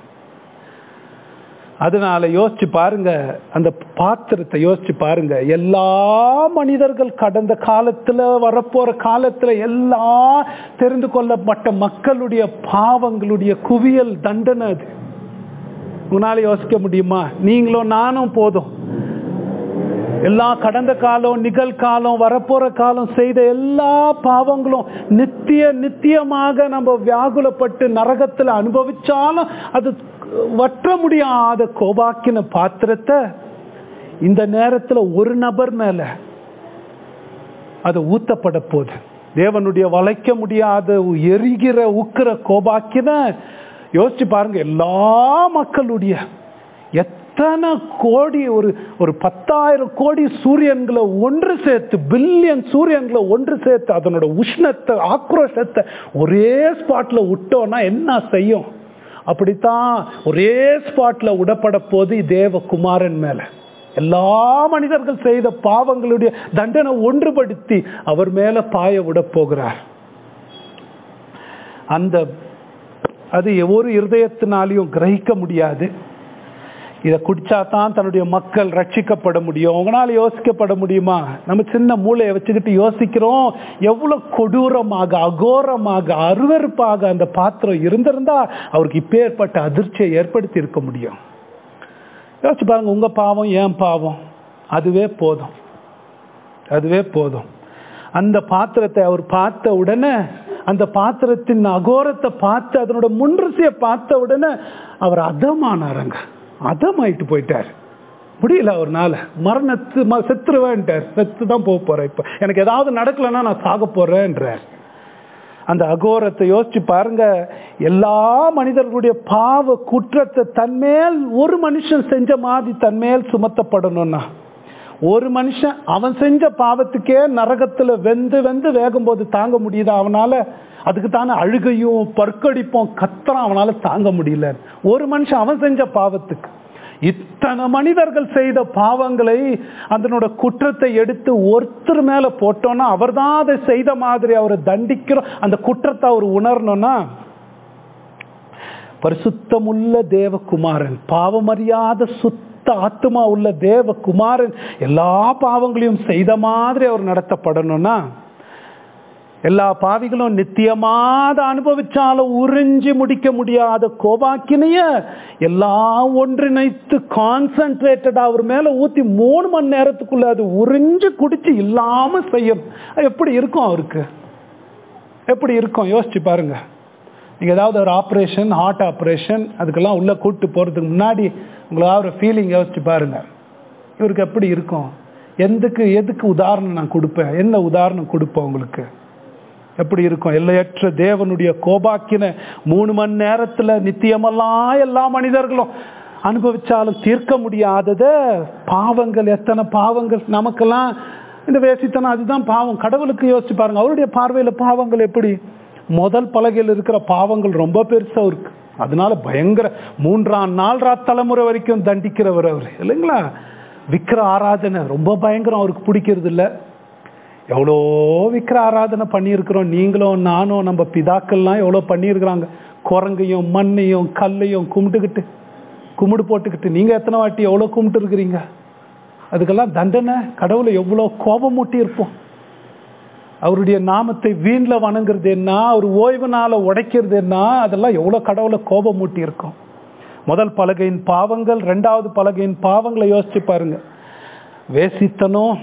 அதனால யோசிச்சு பாருங்க, அந்த பாத்திரத்தை யோசிச்சு பாருங்க. எல்லா மனிதர்கள் கடந்த காலத்துல வரப்போற காலத்துல எல்லா தெரிந்து கொள்ளப்பட்ட மக்களுடைய பாவங்களுடைய குவியல் தண்டனை அது. உங்களால யோசிக்க முடியுமா? நீங்களும் நானும் போதும். எல்லா கடந்த காலம், நிகழ்காலம், வரப்போற காலம் செய்த எல்லா பாவங்களும் நித்திய நித்தியமாக நம்ம வியாகுலப்பட்டு நரகத்துல அனுபவிச்சாலும் அது வற்ற முடியாத கோபாக்கின பாத்திரத்தை இந்த நேரத்துல ஒரு நபர் மேல அது ஊத்தப்பட போகுது. தேவனுடைய வளைக்க முடியாத எரிகிற உக்கிர கோபாக்கின யோசிச்சு பாருங்க. எல்லா மக்களுடைய எத்தனை கோடி, ஒரு ஒரு பத்தாயிரம் கோடி சூரியன்களை ஒன்று சேர்த்து, பில்லியன் சூரியன்களை ஒன்று சேர்த்து அதனோட உஷ்ணத்தை, ஆக்ரோஷத்தை ஒரே ஸ்பாட்ல விட்டோம்னா என்ன செய்யும்? அப்படித்தான் ஒரே ஸ்பாட்ல விடப்பட போது தேவகுமாரன் மேல எல்லா மனிதர்கள் செய்த பாவங்களுடைய தண்டனை ஒன்றுபடுத்தி அவர் மேல பாய விட போகிறார். அந்த அது ஒரு இருதயத்தினாலையும் கிரகிக்க முடியாது. இதை குடிச்சா தான் தன்னுடைய மக்கள் ரட்சிக்கப்பட முடியும். உங்களால யோசிக்கப்பட முடியுமா? நம்ம சின்ன மூளையை வச்சுக்கிட்டு யோசிக்கிறோம். எவ்வளவு கொடூரமாக, அகோரமாக, அருவருப்பாக அந்த பாத்திரம் இருந்திருந்தா அவருக்கு இப்பேற்பட்ட அதிர்ச்சியை ஏற்படுத்தி இருக்க முடியும். யோசிச்சு பாருங்க. உங்க பாவம், ஏன் பாவம், அதுவே போதும், அதுவே போதும். அந்த பாத்திரத்தை அவர் பார்த்த உடனே, அந்த பாத்திரத்தின் அகோரத்தை பார்த்து, அதனோட முன்ருசியை பார்த்த உடனே அவர் அதமானாருங்க. அதமாயிட்டு போயிட்டார். முடியல அவர்னால. மரணத்து செத்துருவேன்ட்டார். செத்து தான் போக போறேன், இப்ப எனக்கு ஏதாவது நடக்கலன்னா நான் சாக போறேன்றார். அந்த அகோரத்தை யோசிச்சு பாருங்க. எல்லா மனிதர்களுடைய பாவ குற்றத்தை தன்மேல் ஒரு மனுஷன் செஞ்ச மாதிரி தன்மேல் சுமத்தப்படணும்னா, ஒரு மனுஷன் அவன் செஞ்ச பாவத்துக்கே நரகத்துல வெந்து வெந்து வேகும் போது தாங்க முடியுதா அவனால? அதுக்கு தானே அழுகையும் பற்கடிப்பும் கத்துறான், அவனால தாங்க முடியல. ஒரு மனுஷன் அவன் செஞ்ச பாவத்துக்கு இத்தனை மனிதர்கள் செய்த பாவங்களை, அதனோட குற்றத்தை எடுத்து ஒருத்தர் மேல போட்டோம்னா அவர் தான் அதை செய்த மாதிரி அவரை தண்டிக்கிறோம். அந்த குற்றத்தை அவர் உணரணும்னா, பரிசுத்தமுள்ள தேவகுமாரன், பாவமறியாத சுத்த ஆத்மா உள்ள தேவகுமாரன் எல்லா பாவங்களையும் செய்த மாதிரி அவர் நடத்தப்படணும்னா, எல்லா பாவிகளும் நித்தியமாக அனுபவிச்சாலும் உறிஞ்சி முடிக்க முடியாத கோபாக்கினைய எல்லாம் ஒன்றிணைத்து கான்சென்ட்ரேட்டடா அவர் மேல ஊத்தி மூணு மணி நேரத்துக்குள்ள அது உறிஞ்சு குடிச்சு இல்லாம செய்யும். எப்படி இருக்கும் அவருக்கு? எப்படி இருக்கும்? யோசிச்சு பாருங்க. நீங்க ஏதாவது ஒரு ஆப்ரேஷன், ஹார்ட் ஆப்ரேஷன், அதுக்கெல்லாம் உள்ள கூட்டு போறதுக்கு முன்னாடி உங்களுக்கு ஒரு ஃபீலிங் யோசிச்சு பாருங்க. இவருக்கு எப்படி இருக்கும்? எதுக்கு எதுக்கு உதாரணம் நான் கொடுப்பேன்? என்ன உதாரணம் கொடுப்பேன் உங்களுக்கு? எப்படி இருக்கும்? எல்லையற்ற தேவனுடைய கோபாக்கின மூணு மணி நேரத்துல நித்தியமெல்லாம் எல்லா மனிதர்களும் அனுபவிச்சாலும் தீர்க்க முடியாதத பாவங்கள், எத்தனை பாவங்கள் நமக்கெல்லாம். இந்த வேசித்தனம் அதுதான் பாவம். கடவுளுக்கு யோசிச்சு பாருங்க, அவருடைய பார்வையில பாவங்கள் எப்படி? முதல் பலகையில் இருக்கிற பாவங்கள் ரொம்ப பெருசா இருக்கு. அதனால பயங்கர மூன்றாம் நாலு தலைமுறை வரைக்கும் தண்டிக்கிறவர் அவர் இல்லைங்களா? விக்கிர ஆராதனை ரொம்ப பயங்கரம், அவருக்கு பிடிக்கிறது இல்லை. எவ்வளோ விக்கிர ஆராதனை பண்ணியிருக்கிறோம். நீங்களும் நானும் நம்ம பிதாக்கள்லாம் எவ்வளோ பண்ணியிருக்கிறாங்க. குரங்கையும் மண்ணையும் கல்லையும் கும்பிட்டுக்கிட்டு கும்பிடு போட்டுக்கிட்டு நீங்கள் எத்தனை வாட்டி எவ்வளோ கும்பிட்டு இருக்கிறீங்க? அதுக்கெல்லாம் தண்டனை. கடவுளை எவ்வளோ கோபம் மூட்டி இருப்போம். அவருடைய நாமத்தை வீணில் வணங்குறது என்ன, அவர் ஓய்வு நாளை உடைக்கிறது என்ன, அதெல்லாம் எவ்வளோ கடவுளை கோபம் மூட்டி இருக்கும். முதல் பலகையின் பாவங்கள், ரெண்டாவது பலகையின் பாவங்களை யோசிச்சு பாருங்க. வேசித்தனம்,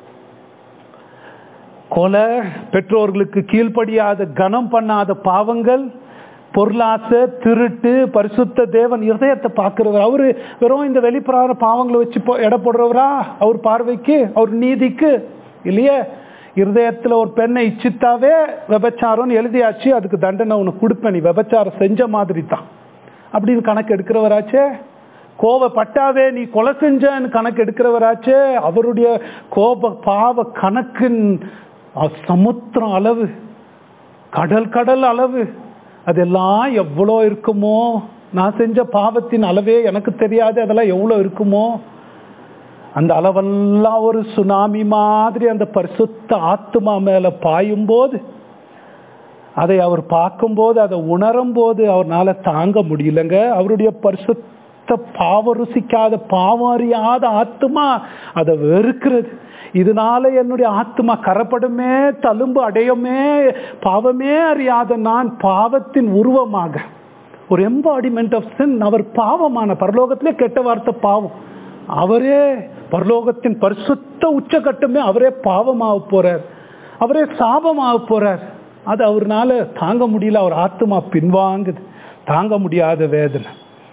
கொலை, பெற்றோர்களுக்கு கீழ்ப்படியாத கனம் பண்ணாத பாவங்கள், பொருளாசை, திருட்டு, பரிசுத்த தேவன் இருதயத்தை பார்க்கிறவர். அவரு வெறும் இந்த வெளிப்புற பாவங்களை வச்சு எடை போடுறவரா அவர் பார்வைக்கு, அவர் நீதிக்கு இல்லையே. இருதயத்துல ஒரு பெண்ணை இச்சித்தாவே விபச்சாரம் எழுதியாச்சு, அதுக்கு தண்டனை உனக்கு கொடுப்பேன், நீ விபச்சாரம் செஞ்ச மாதிரி தான் அப்படின்னு கணக்கு எடுக்கிறவராச்சே. கோபப்பட்டாவே நீ கொலை செஞ்சன்னு கணக்கு எடுக்கிறவராச்சே. அவருடைய கோப பாவ கணக்கின் சமுத்திரம் அளவு, கடல் கடல் அளவு, அதெல்லாம் எவ்வளோ இருக்குமோ. நான் செஞ்ச பாவத்தின் அளவே எனக்கு தெரியாது, அதெல்லாம் எவ்வளோ இருக்குமோ. அந்த அளவெல்லாம் ஒரு சுனாமி மாதிரி அந்த பரிசுத்த ஆத்மா மேல பாயும் போது, அதை அவர் பார்க்கும்போது, அதை உணரும் போது அவரால் தாங்க முடியலங்க. அவருடைய பரிசுத்த பாவ ருசிக்காத, பாவம் அறியாத ஆத்மா அதை வெறுக்கிறது. இதனால என்னுடைய ஆத்மா கரப்படுமே, தழும்பு அடையுமே, பாவமே அறியாத நான் பாவத்தின் உருவமாக, ஒரு எம்பாடிமெண்ட் ஆஃப் சின். அவர் பாவமான, பரலோகத்திலே கெட்ட வார்த்தை பாவம். அவரே பரலோகத்தின் பரிசுத்த உச்சகட்டமே அவரே பாவமாக போறார், அவரே சாபமாக போறார். அது அவர்னால தாங்க முடியல. அவர் ஆத்மா பின்வாங்குது, தாங்க முடியாத வேதனை.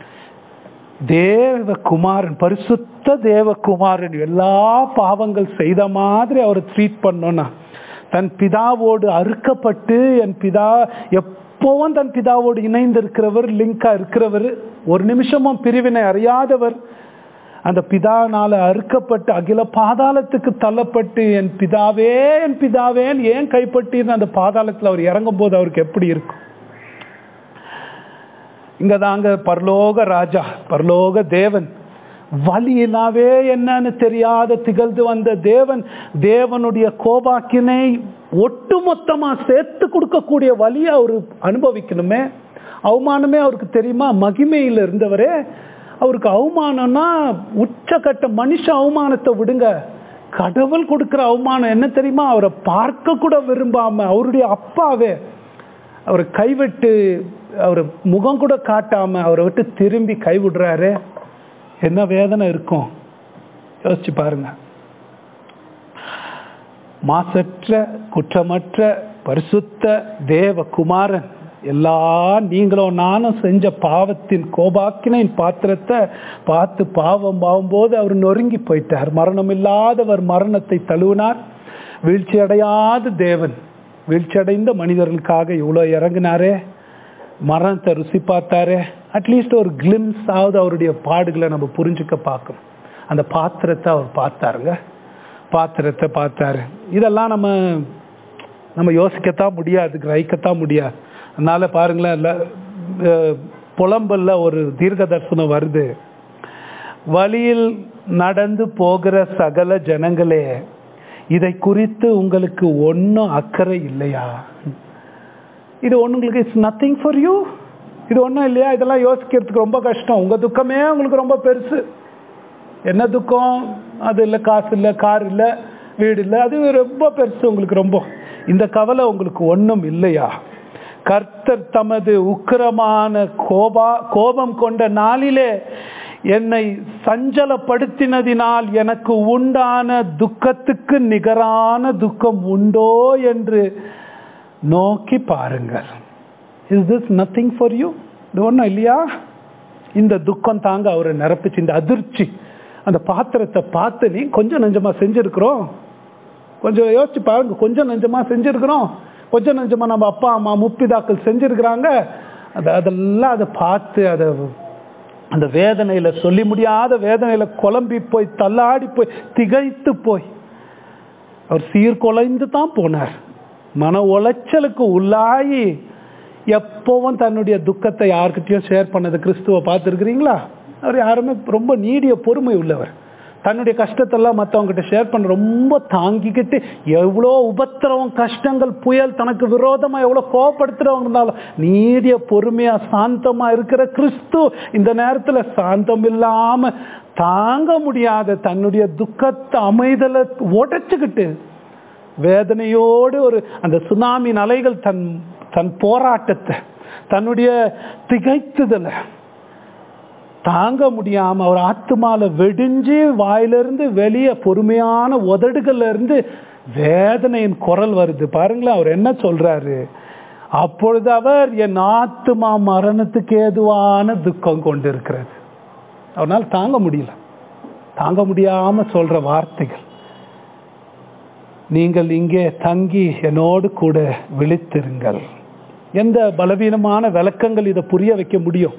தேவகுமாரன், பரிசுத்த தேவகுமாரன் எல்லா பாவங்கள் செய்த மாதிரி அவர் ட்ரீட் பண்ணோன்னா, தன் பிதாவோடு அறுக்கப்பட்டு, என் பிதா எப்பவும் தன் பிதாவோடு இணைந்து இருக்கிறவர், லிங்கா இருக்கிறவர், ஒரு நிமிஷமும் பிரிவினை அறியாதவர், அந்த பிதானால அறுக்கப்பட்டு அகில பாதாளத்துக்கு தள்ளப்பட்டு, என் பிதாவே என் பிதாவேன் ஏன் கைப்பற்றின்னு அந்த பாதாளத்தில் அவர் இறங்கும் போது அவருக்கு எப்படி இருக்கும்? இங்க தாங்க பரலோக ராஜா, பரலோக தேவன், வலியினாவே என்னன்னு தெரியாத திகழ்ந்து வந்த தேவன், தேவனுடைய கோபாக்கினை ஒட்டுமொத்தமா சேர்த்து கொடுக்கக்கூடிய வலியை அவரு அனுபவிக்கணுமே. அவமானமே அவருக்கு தெரியுமா? மகிமையில் இருந்தவரே அவருக்கு அவமானம்னா உச்சக்கட்ட மனுஷ அவமானத்தை விடுங்க, கடவுள் கொடுக்கிற அவமானம் என்ன தெரியுமா? அவரை பார்க்க கூட விரும்பாம, அவருடைய அப்பாவே அவரை கைவிட்டு, அவர் முகம் கூட காட்டாம அவரை விட்டு திரும்பி கைவிடுறாரு. என்ன வேதனை இருக்கும் யோசிச்சு பாருங்க. மாசற்ற குற்றமற்ற பரிசுத்த தேவகுமாரன், எல்லா நீங்களும் நானும் செஞ்ச பாவத்தின் கோபாக்கினின் பாத்திரத்தை பார்த்து பாவம் பாவம் போது அவர் நொறுங்கி போயிட்டார். மரணம் இல்லாதவர் மரணத்தை தழுவினார். வீழ்ச்சி அடையாத தேவன் வீழ்ச்சி அடைந்த மனிதர்களுக்காக இவ்வளோ இறங்கினாரே, மரணத்தை ருசி பார்த்தாரே. அட்லீஸ்ட் ஒரு கிளிம்ஸ் ஆகுது அவருடைய பாடுகளை நம்ம புரிஞ்சுக்க பார்க்கணும். அந்த பாத்திரத்தை அவர் பார்த்தாருங்க, பாத்திரத்தை பார்த்தாரு. இதெல்லாம் நம்ம நம்ம யோசிக்கத்தான் முடியாது, கிரகிக்கத்தான் முடியாது. அதனால பாருங்களேன், புலம்பல்ல ஒரு தீர்க்க தரிசனம் வருது. வழியில் நடந்து போகிற சகல ஜனங்களே, இதை குறித்து உங்களுக்கு ஒன்றும் அக்கறை இல்லையா? இது ஒன்றுங்களுக்கு இட்ஸ் நத்திங் ஃபார் யூ, இது ஒன்றும் இல்லையா? இதெல்லாம் யோசிக்கிறதுக்கு ரொம்ப கஷ்டம். உங்கள் துக்கமே உங்களுக்கு ரொம்ப பெருசு. என்ன துக்கம்? அது இல்லை, காசு இல்லை, கார் இல்லை, வீடு இல்லை, அது ரொம்ப பெருசு உங்களுக்கு. ரொம்ப இந்த கவலை உங்களுக்கு ஒன்றும் இல்லையா? கர்த்தர் தமது உக்கிரமான கோபா கோபம் கொண்ட நாளிலே என்னை சஞ்சலப்படுத்தினதினால் எனக்கு உண்டான துக்கத்துக்கு நிகரான துக்கம் உண்டோ என்று நோக்கி பாருங்கள். Is this nothing for you? இது ஒன்றும் இல்லையா? இந்த துக்கம் தாங்க அவரை நிரப்பிச்சு. இந்த அதிர்ச்சி, அந்த பாத்திரத்தை பார்த்து நீ கொஞ்சம் நஞ்சமா செஞ்சிருக்கிறோம், கொஞ்சம் யோசிச்சு பாருங்க. கொஞ்சம் நஞ்சமா செஞ்சிருக்கிறோம், கொஞ்சம் நஞ்சமா நம்ம அப்பா அம்மா முப்பிதாக்கள் செஞ்சிருக்கிறாங்க. அது அதெல்லாம் அதை பார்த்து அதை அந்த வேதனையில, சொல்லி முடியாத வேதனையில குழம்பி போய், தள்ளாடி போய், திகைத்து போய் அவர் சீர்குலைந்து தான் போனார். மன உளைச்சலுக்கு உள்ளாகி எப்பவும் தன்னுடைய துக்கத்தை யாருக்கிட்டையும் ஷேர் பண்ணது கிறிஸ்துவை பார்த்துருக்கிறீங்களா? அவர் யாருமே ரொம்ப நீடிய பொறுமை உள்ளவர். தன்னுடைய கஷ்டத்தெல்லாம் மற்றவங்ககிட்ட ஷேர் பண்ண ரொம்ப தாங்கிக்கிட்டு, எவ்வளோ உபத்திரவம், கஷ்டங்கள், புயல், தனக்கு விரோதமாக எவ்வளோ கோபப்படுத்துகிறவங்க இருந்தாலும் நீடிய பொறுமையாக சாந்தமாக இருக்கிற கிறிஸ்து இந்த நேரத்தில் சாந்தம் இல்லாமல் தாங்க முடியாத தன்னுடைய துக்கத்தை அமைதலை உடைச்சுக்கிட்டு, வேதனையோடு ஒரு அந்த சுனாமின் அலைகள் தன் தன் போராட்டத்தை, தன்னுடைய திகைத்துதலை தாங்க முடியாம அவர் ஆத்துமால வெடிஞ்சு வாயிலிருந்து வெளியே பொறுமையான உதடுகள்ல இருந்து வேதனையின் குரல் வருது. பாருங்களேன், அவர் என்ன சொல்றாரு? அப்பொழுது அவர், என் ஆத்துமா மரணத்துக்கு ஏதுவான துக்கம் கொண்டிருக்கிறது. அவனால் தாங்க முடியல, தாங்க முடியாம சொல்ற வார்த்தைகள், நீங்கள் இங்கே தங்கி என்னோடு கூட விழித்திருங்கள். எந்த பலவீனமான விளக்கங்கள் இதை புரிய வைக்க முடியும்?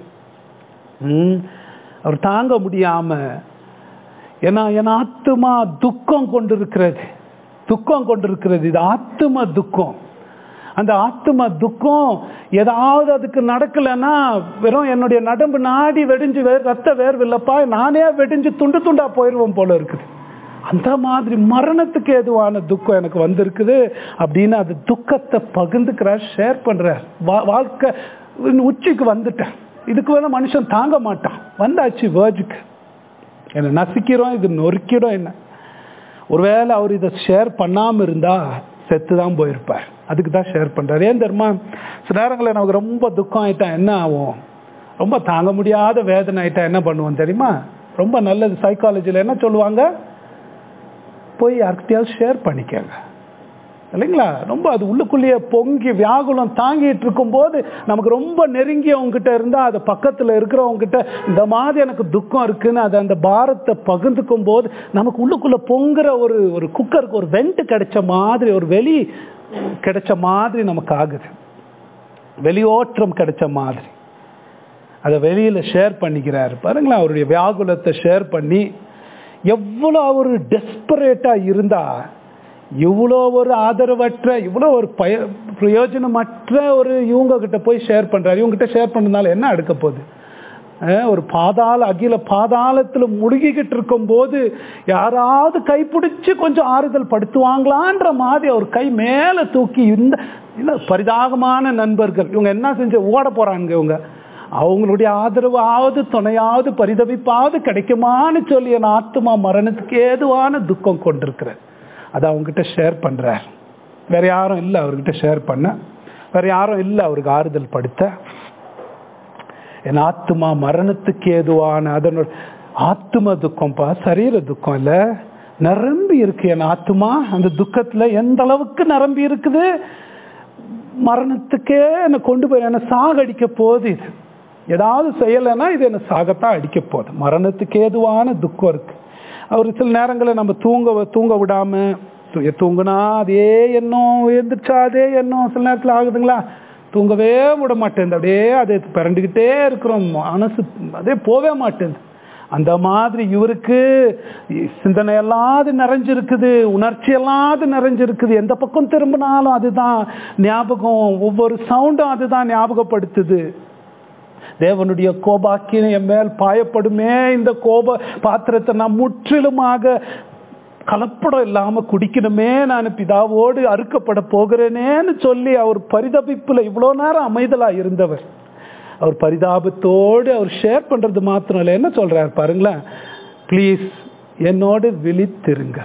அவர் தாங்க முடியாம, ஏன்னா என் ஆத்துமா துக்கம் கொண்டிருக்கிறது, துக்கம் கொண்டிருக்கிறது. இது ஆத்தும துக்கம். அந்த ஆத்தும துக்கம் ஏதாவது அதுக்கு நடக்கலைன்னா வெறும் என்னுடைய நடம்பு நாடி வெடிஞ்சு ரத்த வேர்வில்லப்பா, நானே வெடிஞ்சு துண்டு துண்டா போயிடுவோம் போல இருக்குது. அந்த மாதிரி மரணத்துக்கு ஏதுவான துக்கம் எனக்கு வந்திருக்குது அப்படின்னு அது துக்கத்தை பகிர்ந்துக்கிறார், ஷேர் பண்றார். வாழ்க்கை உச்சிக்கு வந்துட்டேன், இதுக்கு வேணா மனுஷன் தாங்க மாட்டான், வந்தாச்சு வேர்ஜுக்கு, என்ன நசிக்கிறோம், இது நொறுக்கிடும் என்ன. ஒருவேளை அவர் இதை ஷேர் பண்ணாம இருந்தா செத்து தான் போயிருப்பார். அதுக்கு தான் ஷேர் பண்றாரு. ஏன் தெரியுமா? சில நேரங்களில் நமக்கு ரொம்ப துக்கம் ஆயிட்டா என்ன ஆகும்? ரொம்ப தாங்க முடியாத வேதனை ஆயிட்டா என்ன பண்ணுவோம் தெரியுமா? ரொம்ப நல்லது, சைக்காலஜியில் என்ன சொல்லுவாங்க, போய் யார்கிட்டயாவது ஷேர் பண்ணிக்கங்க இல்லைங்களா? ரொம்ப அது உள்ளுக்குள்ளேயே பொங்கி வியாகுலம் தாங்கிட்டு இருக்கும் போது நமக்கு ரொம்ப நெருங்கியவங்ககிட்ட இருந்தா அது பக்கத்தில் இருக்கிறவங்ககிட்ட இந்த மாதிரி எனக்கு துக்கம் இருக்குன்னு அதை அந்த பாரத்தை பகிர்ந்துக்கும் போது நமக்கு உள்ளுக்குள்ள பொங்குற ஒரு ஒரு குக்கருக்கு ஒரு வெண்ட் கிடைச்ச மாதிரி, ஒரு வெளி கிடைச்ச மாதிரி நமக்கு ஆகுது, வெளியோற்றம் கிடைச்ச மாதிரி. அதை வெளியில ஷேர் பண்ணிக்கிறாரு பாருங்களேன். அவருடைய வியாகுலத்தை ஷேர் பண்ணி எவ்வளோ அவர் டெஸ்பரேட்டா இருந்தா, இவ்வளோ ஒரு ஆதரவற்ற, இவ்வளோ ஒரு பய பிரயோஜனமற்ற ஒரு இவங்க கிட்ட போய் ஷேர் பண்றாரு. இவங்ககிட்ட ஷேர் பண்ணதுனால என்ன அடுக்க போகுது? ஒரு பாதாள அகில பாதாளத்தில் முழுகிக்கிட்டு இருக்கும் போது யாராவது கைப்பிடிச்சு கொஞ்சம் ஆறுதல் படுத்துவாங்களான்ற மாதிரி அவர் கை மேலே தூக்கி, இந்த பரிதாகமான நண்பர்கள் இவங்க என்ன செஞ்சு ஓட போறாங்க, இவங்க அவங்களுடைய ஆதரவாவது துணையாவது பரிதவிப்பாவது கிடைக்குமான்னு சொல்லி என் ஆத்மா மரணத்துக்கு ஏதுவான துக்கம் கொண்டிருக்கிறார். அதை அவங்ககிட்ட ஷேர் பண்றார். வேற யாரும் இல்லை அவர்கிட்ட ஷேர் பண்ண, வேற யாரும் இல்லை அவருக்கு ஆறுதல் படுத்த. என் ஆத்மா மரணத்துக்கு ஏதுவான அதனோட ஆத்ம துக்கம்பா, சரீர துக்கம் இல்லை, நிரம்பி இருக்கு என் ஆத்மா. அந்த துக்கத்துல எந்த அளவுக்கு நிரம்பி இருக்குது, மரணத்துக்கே என்னை கொண்டு போய் என்னை சாகடிக்க போகுது. இது ஏதாவது செய்யலைன்னா இது என்னை சாகத்தான் அடிக்க போகுது. மரணத்துக்கு ஏதுவான துக்கம் இருக்கு. அவர் சில நேரங்களில் நம்ம தூங்க தூங்க விடாம தூங்குனா அதே எண்ணம், எழுந்திரிச்சா அதே எண்ணம் சில நேரத்தில் ஆகுதுங்களா, தூங்கவே விட மாட்டேன், அப்படியே அதை பிறண்டுக்கிட்டே இருக்கிறோம், மனசு அதே போவே மாட்டேன். அந்த மாதிரி இவருக்கு சிந்தனை எல்லாம் நிறைஞ்சிருக்குது, உணர்ச்சி எல்லாம் நிறைஞ்சிருக்குது. எந்த பக்கம் திரும்பினாலும் அதுதான் ஞாபகம், ஒவ்வொரு சவுண்டும் அதுதான் ஞாபகப்படுத்துது. தேவனுடைய கோபாக்கினை என் மேல் பாயப்படுமே, இந்த கோப பாத்திரத்தை நான் முற்றிலுமாக கலப்படம் இல்லாம குடிக்கணுமே, நான் பிதாவோடு அறுக்கப்பட போகிறேனேன்னு சொல்லி அவர் பரிதபிப்புல இவ்வளவு நேரம் அமைதலா இருந்தவர். அவர் பரிதாபத்தோடு அவர் ஷேர் பண்றது மாத்திரம் இல்லை, என்ன சொல்றாரு பாருங்களேன், ப்ளீஸ் என்னோடு விழித்திருங்க,